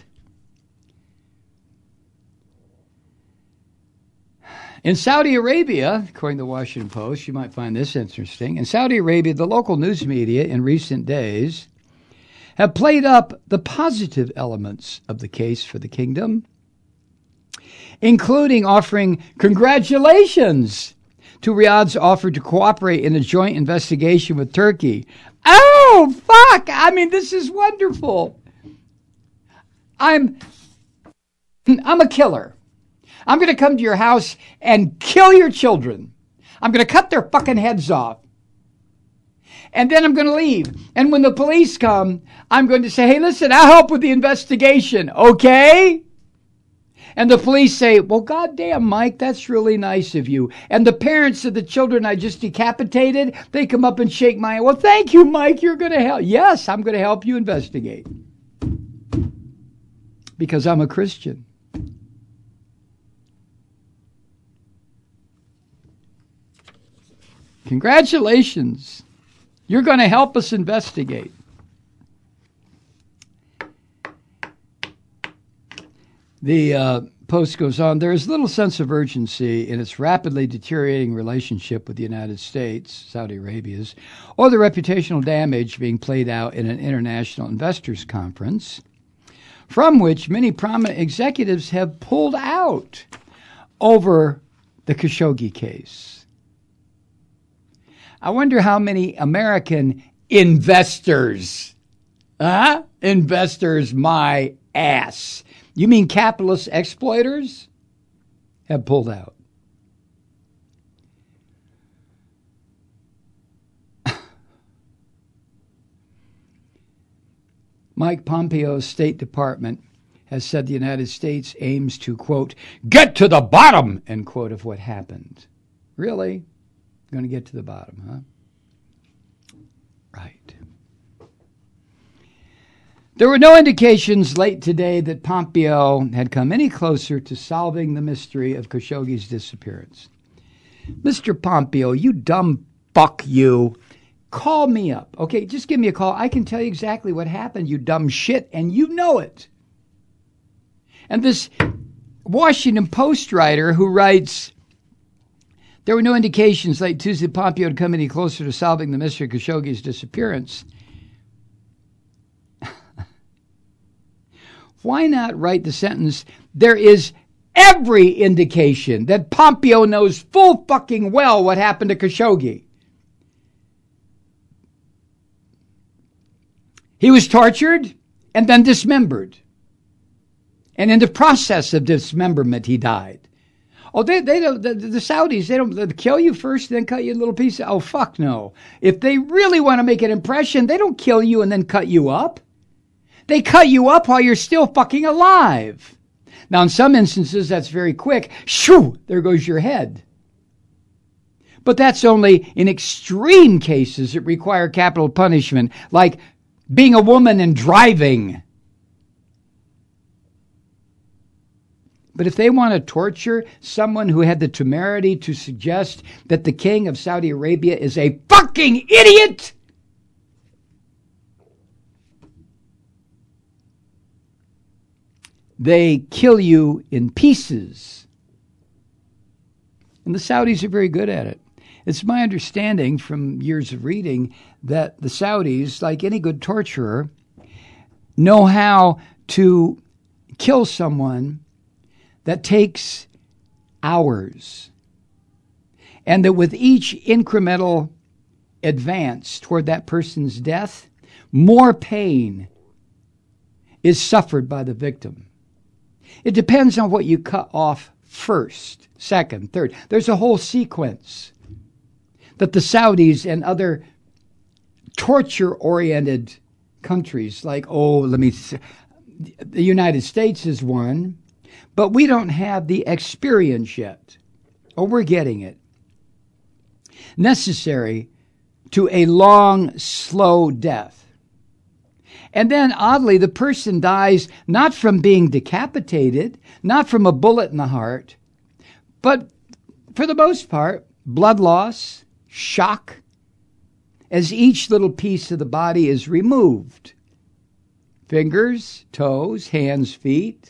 In Saudi Arabia, according to the Washington Post, you might find this interesting. In Saudi Arabia, the local news media in recent days have played up the positive elements of the case for the kingdom, including offering congratulations to Riyadh's offer to cooperate in a joint investigation with Turkey. Oh, fuck! I mean, this is wonderful. I'm a killer. I'm going to come to your house and kill your children. I'm going to cut their fucking heads off. And then I'm going to leave. And when the police come, I'm going to say, hey, listen, I'll help with the investigation, okay? And the police say, well, goddamn, Mike, that's really nice of you. And the parents of the children I just decapitated, they come up and shake my hand. Well, thank you, Mike, you're going to help. Yes, I'm going to help you investigate. Because I'm a Christian. Congratulations. You're going to help us investigate. The Post goes on, there is little sense of urgency in its rapidly deteriorating relationship with the United States, Saudi Arabia's, or the reputational damage being played out in an international investors conference, from which many prominent executives have pulled out over the Khashoggi case. I wonder how many American investors, investors, my ass. You mean capitalist exploiters? Have pulled out. Mike Pompeo's State Department has said the United States aims to, quote, get to the bottom, end quote, of what happened. Really? Going to get to the bottom, huh? Right. There were no indications late today that Pompeo had come any closer to solving the mystery of Khashoggi's disappearance. Mr. Pompeo, you dumb fuck you. Call me up, okay? Just give me a call. I can tell you exactly what happened, you dumb shit, and you know it. And this Washington Post writer who writes, there were no indications late Tuesday Pompeo had come any closer to solving the mystery of Khashoggi's disappearance. Why not write the sentence, there is every indication that Pompeo knows full fucking well what happened to Khashoggi. He was tortured and then dismembered. And in the process of dismemberment, he died. Oh, the Saudis, they don't kill you first, then cut you in little pieces. Oh, fuck no. If they really want to make an impression, they don't kill you and then cut you up. They cut you up while you're still fucking alive. Now, in some instances, that's very quick. Shoo! There goes your head. But that's only in extreme cases that require capital punishment, like being a woman and driving. But if they want to torture someone who had the temerity to suggest that the king of Saudi Arabia is a fucking idiot, they kill you in pieces. And the Saudis are very good at it. It's my understanding from years of reading that the Saudis, like any good torturer, know how to kill someone that takes hours. And that with each incremental advance toward that person's death, more pain is suffered by the victim. It depends on what you cut off first, second, third. There's a whole sequence that the Saudis and other torture-oriented countries like, the United States is one, but we don't have the experience yet. We're getting it. Necessary to a long, slow death. And then, oddly, the person dies not from being decapitated, not from a bullet in the heart, but for the most part, blood loss, shock, as each little piece of the body is removed. Fingers, toes, hands, feet.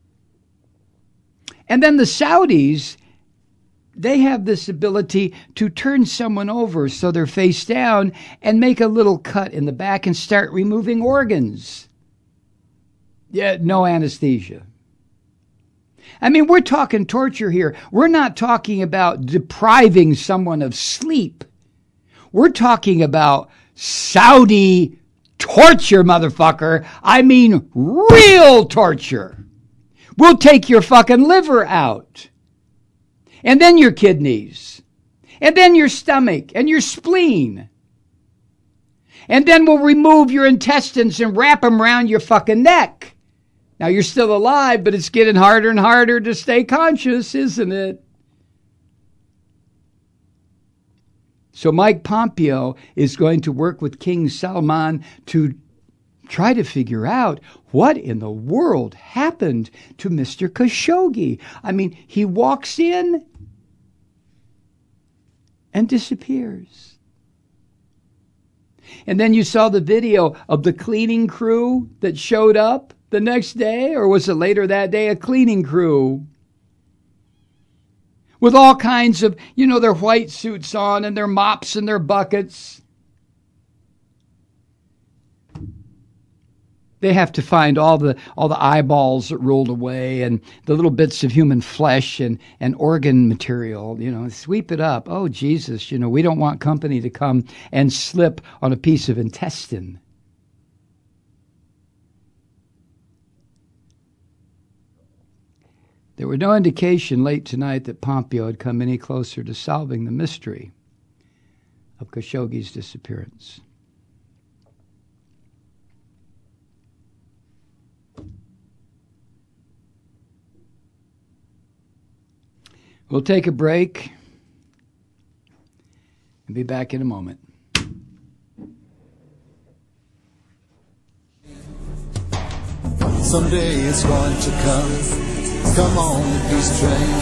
And then the Saudis, they have this ability to turn someone over so they're face down and make a little cut in the back and start removing organs. Yeah, no anesthesia. I mean, we're talking torture here. We're not talking about depriving someone of sleep. We're talking about Saudi torture, motherfucker. I mean, real torture. We'll take your fucking liver out. And then your kidneys. And then your stomach and your spleen. And then we'll remove your intestines and wrap them around your fucking neck. Now, you're still alive, but it's getting harder and harder to stay conscious, isn't it? So Mike Pompeo is going to work with King Salman to try to figure out what in the world happened to Mr. Khashoggi. I mean, he walks in and disappears. And then you saw the video of the cleaning crew that showed up the next day, or was it later that day, a cleaning crew with all kinds of, their white suits on and their mops and their buckets. They have to find all the eyeballs that rolled away and the little bits of human flesh and organ material, sweep it up. Oh, Jesus, we don't want company to come and slip on a piece of intestine. There were no indication late tonight that Pompeo had come any closer to solving the mystery of Khashoggi's disappearance. We'll take a break and be back in a moment. Someday it's going to come. Come on, peace train.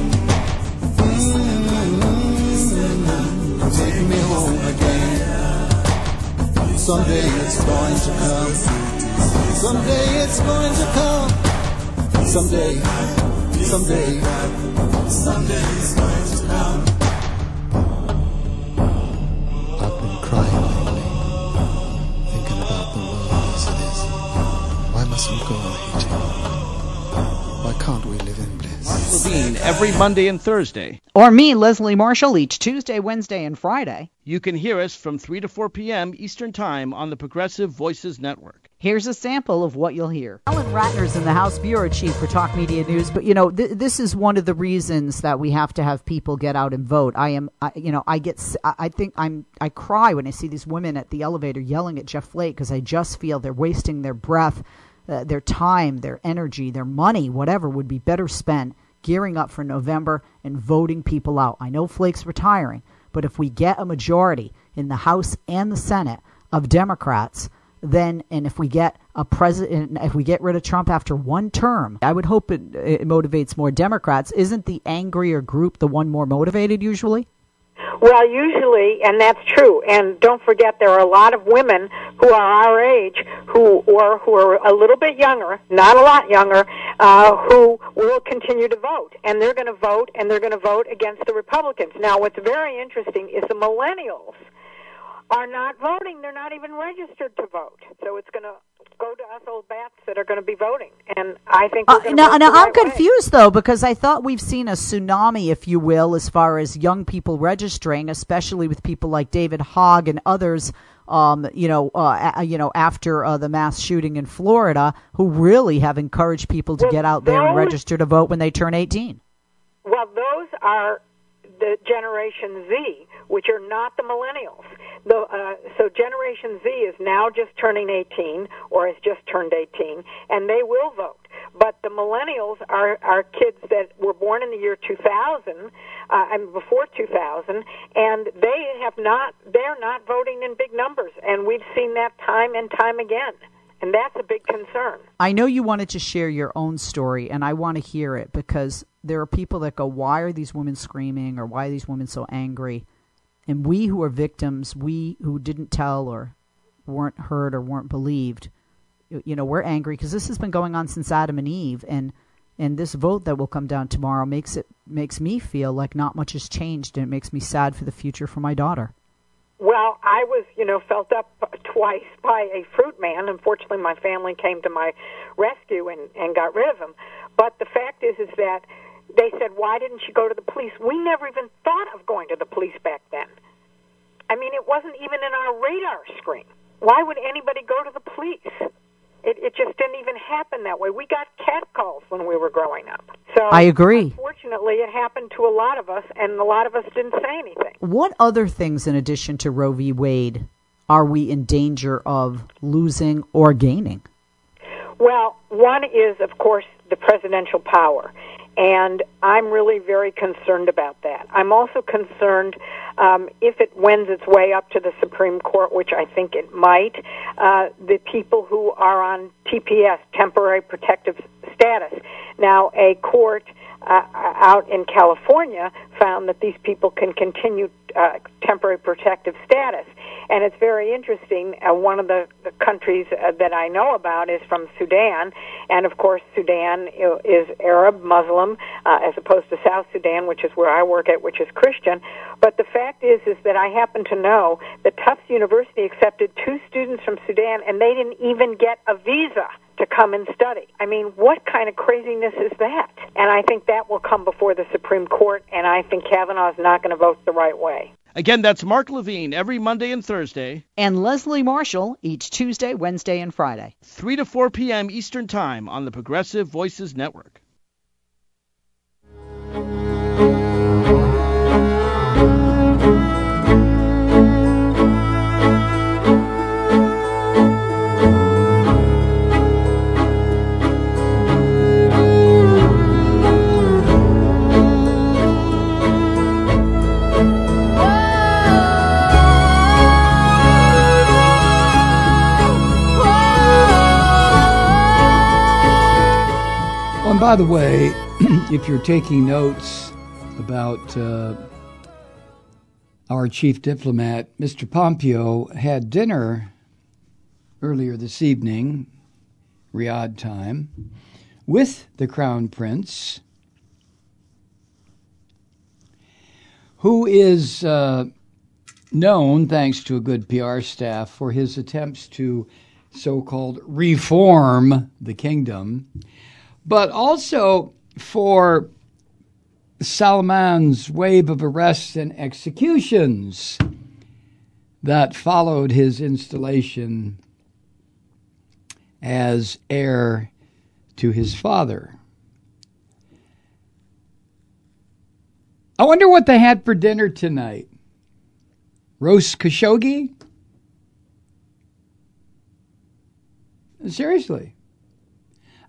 Take me home again. Someday it's going to come. Someday it's going to come. Someday it's going to come. I've been crying lately, thinking about the world as it is. Why must we go on hating? Why can't we live in bliss? Levine, every Monday and Thursday. Or me, Leslie Marshall, each Tuesday, Wednesday, and Friday. You can hear us from 3 to 4 p.m. Eastern Time on the Progressive Voices Network. Here's a sample of what you'll hear. Alan Ratner's in the House Bureau Chief for Talk Media News, but this is one of the reasons that we have to have people get out and vote. I cry when I see these women at the elevator yelling at Jeff Flake because I just feel they're wasting their breath. their time, their energy, their money, whatever, would be better spent gearing up for November and voting people out. I know Flake's retiring, but if we get a majority in the House and the Senate of Democrats, then, and if we get a president, if we get rid of Trump after one term, I would hope it motivates more Democrats. Isn't the angrier group the one more motivated usually? Well, usually, and that's true. And don't forget, there are a lot of women who are our age who are a little bit younger, not a lot younger, who will continue to vote. And they're going to vote, and they're going to vote against the Republicans. Now, what's very interesting is the millennials are not voting. They're not even registered to vote. So it's going to go to us old bats that are going to be voting. And I think we're going to vote the right I'm confused, though, because I thought we've seen a tsunami, if you will, as far as young people registering, especially with people like David Hogg and others, after the mass shooting in Florida, who really have encouraged people to get out there and register to vote when they turn 18. Well, those are the Generation Z, which are not the millennials. So Generation Z is now just turning 18 or has just turned 18, and they will vote. But the millennials are kids that were born in the year 2000, before 2000, and they're not voting in big numbers, and we've seen that time and time again. And that's a big concern. I know you wanted to share your own story, and I want to hear it because there are people that go, why are these women screaming, or why are these women so angry? And we who are victims, we who didn't tell or weren't heard or weren't believed, we're angry because this has been going on since Adam and Eve, and this vote that will come down tomorrow makes me feel like not much has changed, and it makes me sad for the future for my daughter. Well, I was, felt up twice by a fruit man. Unfortunately, my family came to my rescue and got rid of him. But the fact is that they said, why didn't you go to the police? We never even thought of going to the police back then. I mean, it wasn't even in our radar screen. Why would anybody go to the police? It just didn't even happen that way. We got catcalls when we were growing up. So I agree. Unfortunately, it happened to a lot of us, and a lot of us didn't say anything. What other things, in addition to Roe v. Wade, are we in danger of losing or gaining? Well, one is, of course, the presidential power. And I'm really very concerned about that. I'm also concerned if it wends its way up to the Supreme Court, which I think it might, the people who are on TPS, temporary protective status. Now, a court out in California found that these people can continue temporary protective status. And it's very interesting. One of the countries that I know about is from Sudan. And, of course, Sudan is Arab, Muslim, as opposed to South Sudan, which is where I work at, which is Christian. But the fact is that I happen to know that Tufts University accepted 2 students from Sudan, and they didn't even get a visa to come and study. I mean, what kind of craziness is that? And I think that will come before the Supreme Court, and I think Kavanaugh is not going to vote the right way. Again, that's Mark Levine every Monday and Thursday. And Leslie Marshall each Tuesday, Wednesday, and Friday. 3 to 4 p.m. Eastern Time on the Progressive Voices Network. And by the way, if you're taking notes about our chief diplomat, Mr. Pompeo, had dinner earlier this evening, Riyadh time, with the Crown Prince, who is known, thanks to a good PR staff, for his attempts to so-called reform the kingdom, but also for Salman's wave of arrests and executions that followed his installation as heir to his father. I wonder what they had for dinner tonight. Roast Khashoggi? Seriously.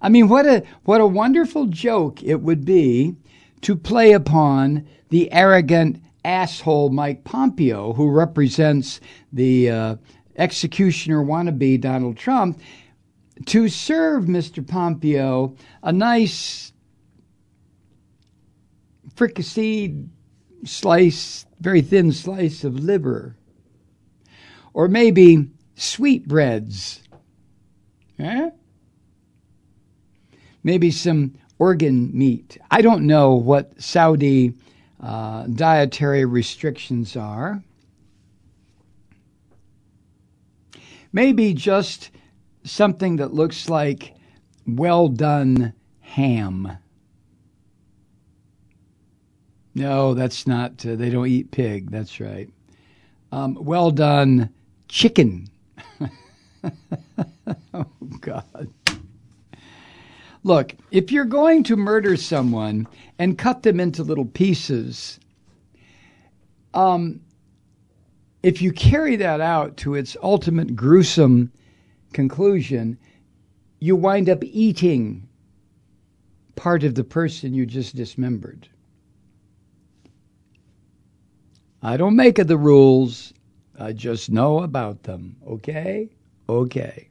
I mean, what a wonderful joke it would be to play upon the arrogant asshole Mike Pompeo, who represents the executioner wannabe Donald Trump, to serve Mr. Pompeo a nice fricasseed slice, very thin slice of liver, or maybe sweetbreads, maybe some organ meat. I don't know what Saudi dietary restrictions are. Maybe just something that looks like well done ham. No, that's not, they don't eat pig, that's right. Well done chicken. Oh, God. Look, if you're going to murder someone and cut them into little pieces, if you carry that out to its ultimate gruesome conclusion, you wind up eating part of the person you just dismembered. I don't make the rules. I just know about them. Okay? Okay.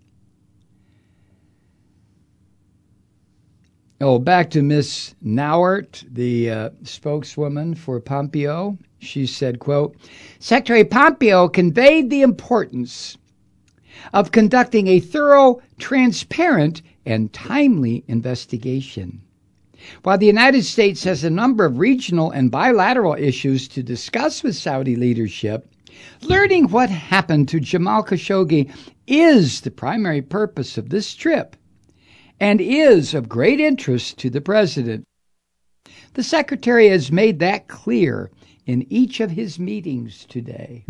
Oh, back to Miss Nauert, the spokeswoman for Pompeo. She said, quote, Secretary Pompeo conveyed the importance of conducting a thorough, transparent, and timely investigation. While the United States has a number of regional and bilateral issues to discuss with Saudi leadership, learning what happened to Jamal Khashoggi is the primary purpose of this trip and is of great interest to the president. The secretary has made that clear in each of his meetings today.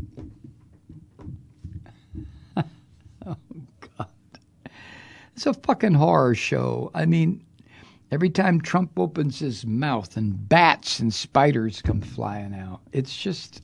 Oh, God. It's a fucking horror show. I mean, every time Trump opens his mouth and bats and spiders come flying out, it's just...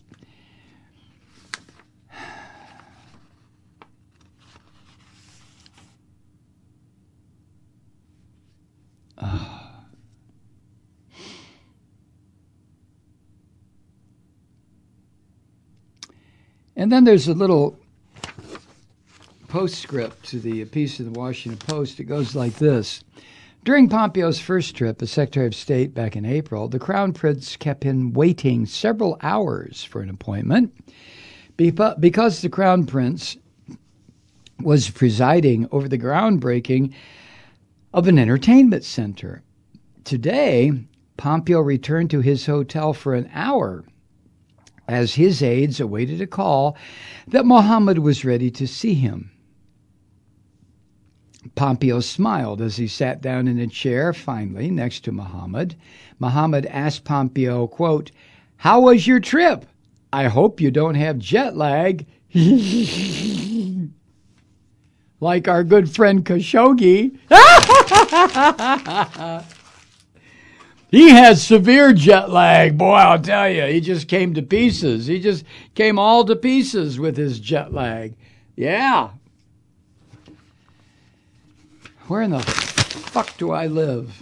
And then there's a little postscript to the piece of the Washington Post. It goes like this. During Pompeo's first trip as Secretary of State back in April, the Crown Prince kept him waiting several hours for an appointment because the Crown Prince was presiding over the groundbreaking of an entertainment center. Today, Pompeo returned to his hotel for an hour as his aides awaited a call that Mohammed was ready to see him. Pompeo smiled as he sat down in a chair, finally, next to Mohammed. Mohammed asked Pompeo, quote, "How was your trip? I hope you don't have jet lag." Like our good friend Khashoggi. He has severe jet lag. Boy, I'll tell you, he just came to pieces. He just came all to pieces with his jet lag. Yeah. Where in the fuck do I live?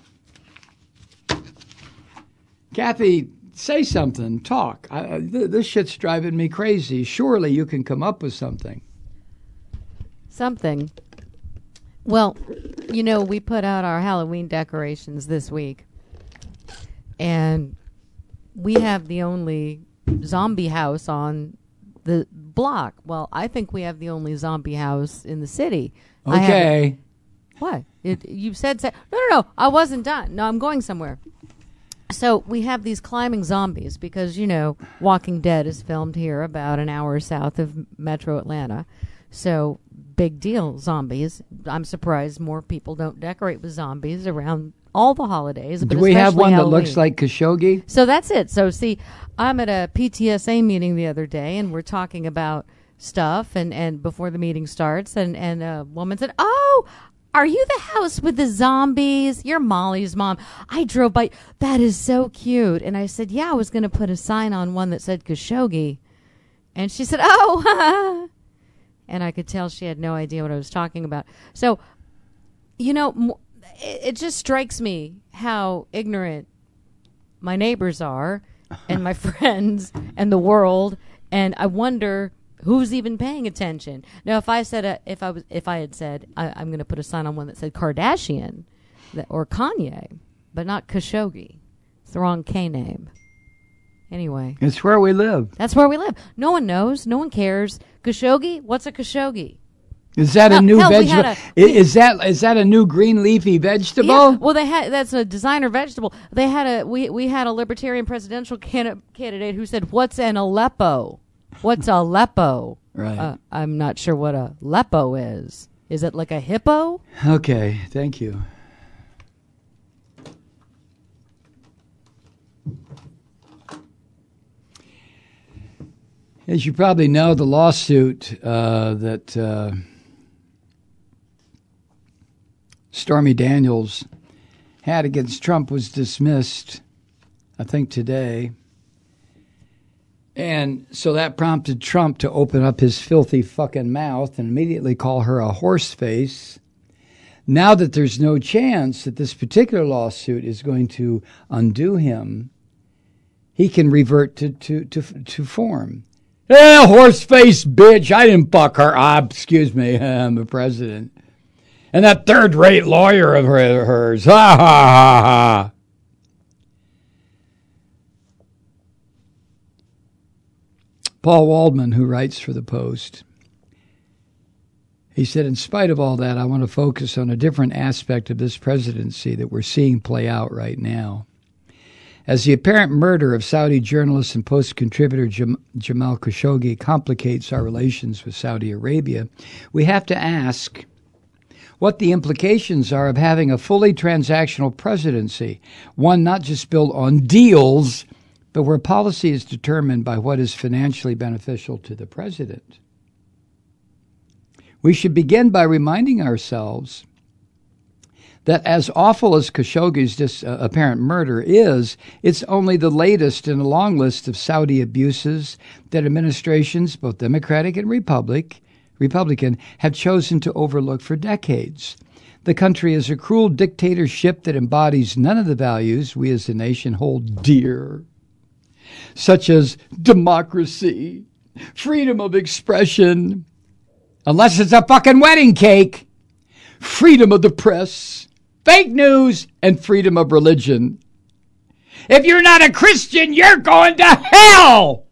Kathy, say something. Talk. This shit's driving me crazy. Surely you can come up with something. Something. Well, you know, we put out our Halloween decorations this week. And we have the only zombie house on the block. Well, I think we have the only zombie house in the city. Okay. What? You said... No. I wasn't done. No, I'm going somewhere. So we have these climbing zombies because, you know, Walking Dead is filmed here about an hour south of Metro Atlanta. So, big deal, zombies. I'm surprised more people don't decorate with zombies around all the holidays. But do we have one Halloween. That looks like Khashoggi? So that's it. So see, I'm at a PTSA meeting the other day, and we're talking about stuff, and before the meeting starts, and a woman said, "Oh, are you the house with the zombies? You're Molly's mom. I drove by. That is so cute." And I said, "Yeah, I was going to put a sign on one that said Khashoggi." And she said, "Oh," and I could tell she had no idea what I was talking about. So it just strikes me how ignorant my neighbors are and my friends and the world, and I wonder who's even paying attention. Now, if I had said I'm going to put a sign on one that said Kardashian or Kanye, but not Khashoggi, it's the wrong K name. Anyway, it's where we live. That's where we live. No one knows. No one cares. Khashoggi? What's a Khashoggi? Is that a new vegetable? Is that a new green leafy vegetable? Yeah. Well, that's a designer vegetable. We had a libertarian presidential candidate who said, "What's an Aleppo? What's Aleppo?" Right. I'm not sure what a Aleppo is. Is it like a hippo? Okay. Thank you. As you probably know, the lawsuit that Stormy Daniels had against Trump was dismissed, I think, today. And so that prompted Trump to open up his filthy fucking mouth and immediately call her a horse face. Now that there's no chance that this particular lawsuit is going to undo him, he can revert to form. Horse face bitch, I didn't fuck her. Excuse me, I'm the president. And that third-rate lawyer of hers. Ha, ha, ha, ha. Paul Waldman, who writes for The Post, he said, in spite of all that, I want to focus on a different aspect of this presidency that we're seeing play out right now. As the apparent murder of Saudi journalist and Post contributor Jamal Khashoggi complicates our relations with Saudi Arabia, we have to ask what the implications are of having a fully transactional presidency, one not just built on deals, but where policy is determined by what is financially beneficial to the president. We should begin by reminding ourselves that as awful as Khashoggi's apparent murder is, it's only the latest in a long list of Saudi abuses that administrations, both Democratic and Republican, have chosen to overlook for decades. The country is a cruel dictatorship that embodies none of the values we as a nation hold dear, such as democracy, freedom of expression, unless it's a fucking wedding cake, freedom of the press, fake news, and freedom of religion. If you're not a Christian, you're going to hell!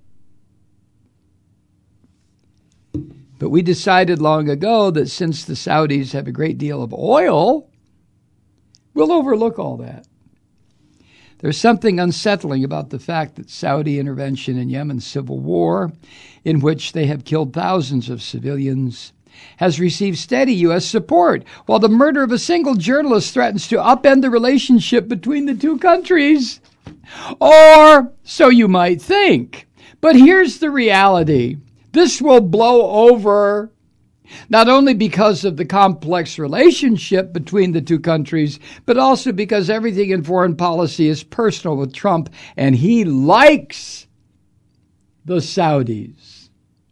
But we decided long ago that since the Saudis have a great deal of oil, we'll overlook all that. There's something unsettling about the fact that Saudi intervention in Yemen's civil war, in which they have killed thousands of civilians, has received steady U.S. support, while the murder of a single journalist threatens to upend the relationship between the two countries. Or so you might think. But here's the reality. This will blow over, not only because of the complex relationship between the two countries, but also because everything in foreign policy is personal with Trump, and he likes the Saudis.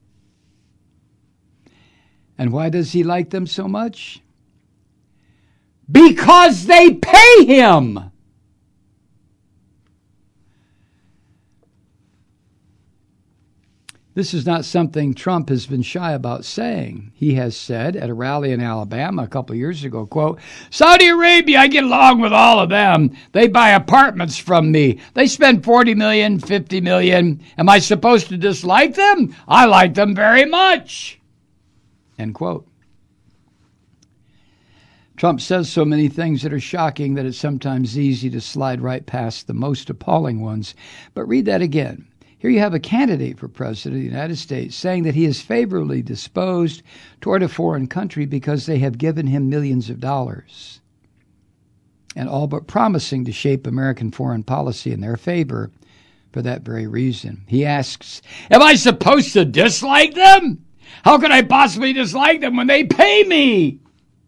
And why does he like them so much? Because they pay him. This is not something Trump has been shy about saying. He has said at a rally in Alabama a couple of years ago, quote, Saudi Arabia, I get along with all of them. They buy apartments from me. They spend $40 million, $50 million. Am I supposed to dislike them? I like them very much. End quote. Trump says so many things that are shocking that it's sometimes easy to slide right past the most appalling ones. But read that again. Here you have a candidate for president of the United States saying that he is favorably disposed toward a foreign country because they have given him millions of dollars, and all but promising to shape American foreign policy in their favor for that very reason. He asks, am I supposed to dislike them? How could I possibly dislike them when they pay me?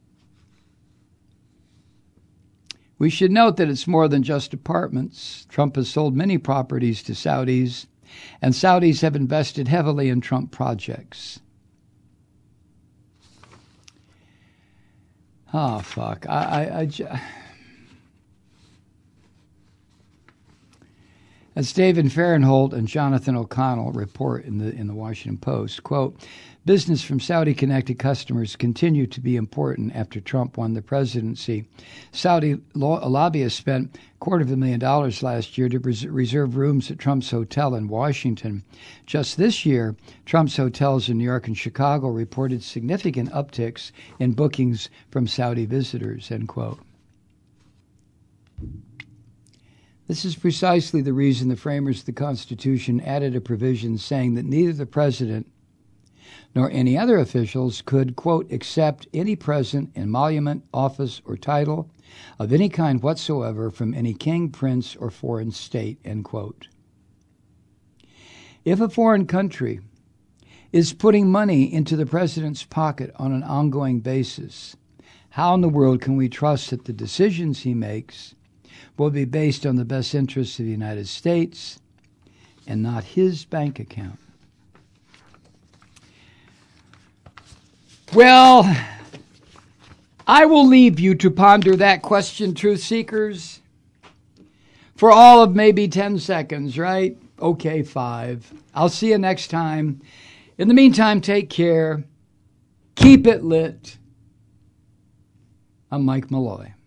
We should note that it's more than just apartments. Trump has sold many properties to Saudis, and Saudis have invested heavily in Trump projects. Oh, fuck. As David Fahrenholt and Jonathan O'Connell report in the Washington Post, quote, business from Saudi-connected customers continue to be important after Trump won the presidency. Saudi lobbyists spent $250,000 last year to reserve rooms at Trump's hotel in Washington. Just this year, Trump's hotels in New York and Chicago reported significant upticks in bookings from Saudi visitors, end quote. This is precisely the reason the framers of the Constitution added a provision saying that neither the president nor any other officials could, quote, accept any present, emolument, office, or title of any kind whatsoever from any king, prince, or foreign state, end quote. If a foreign country is putting money into the president's pocket on an ongoing basis, how in the world can we trust that the decisions he makes will be based on the best interests of the United States and not his bank account? Well, I will leave you to ponder that question, truth seekers, for all of maybe 10 seconds, right? Okay, 5. I'll see you next time. In the meantime, take care. Keep it lit. I'm Mike Malloy.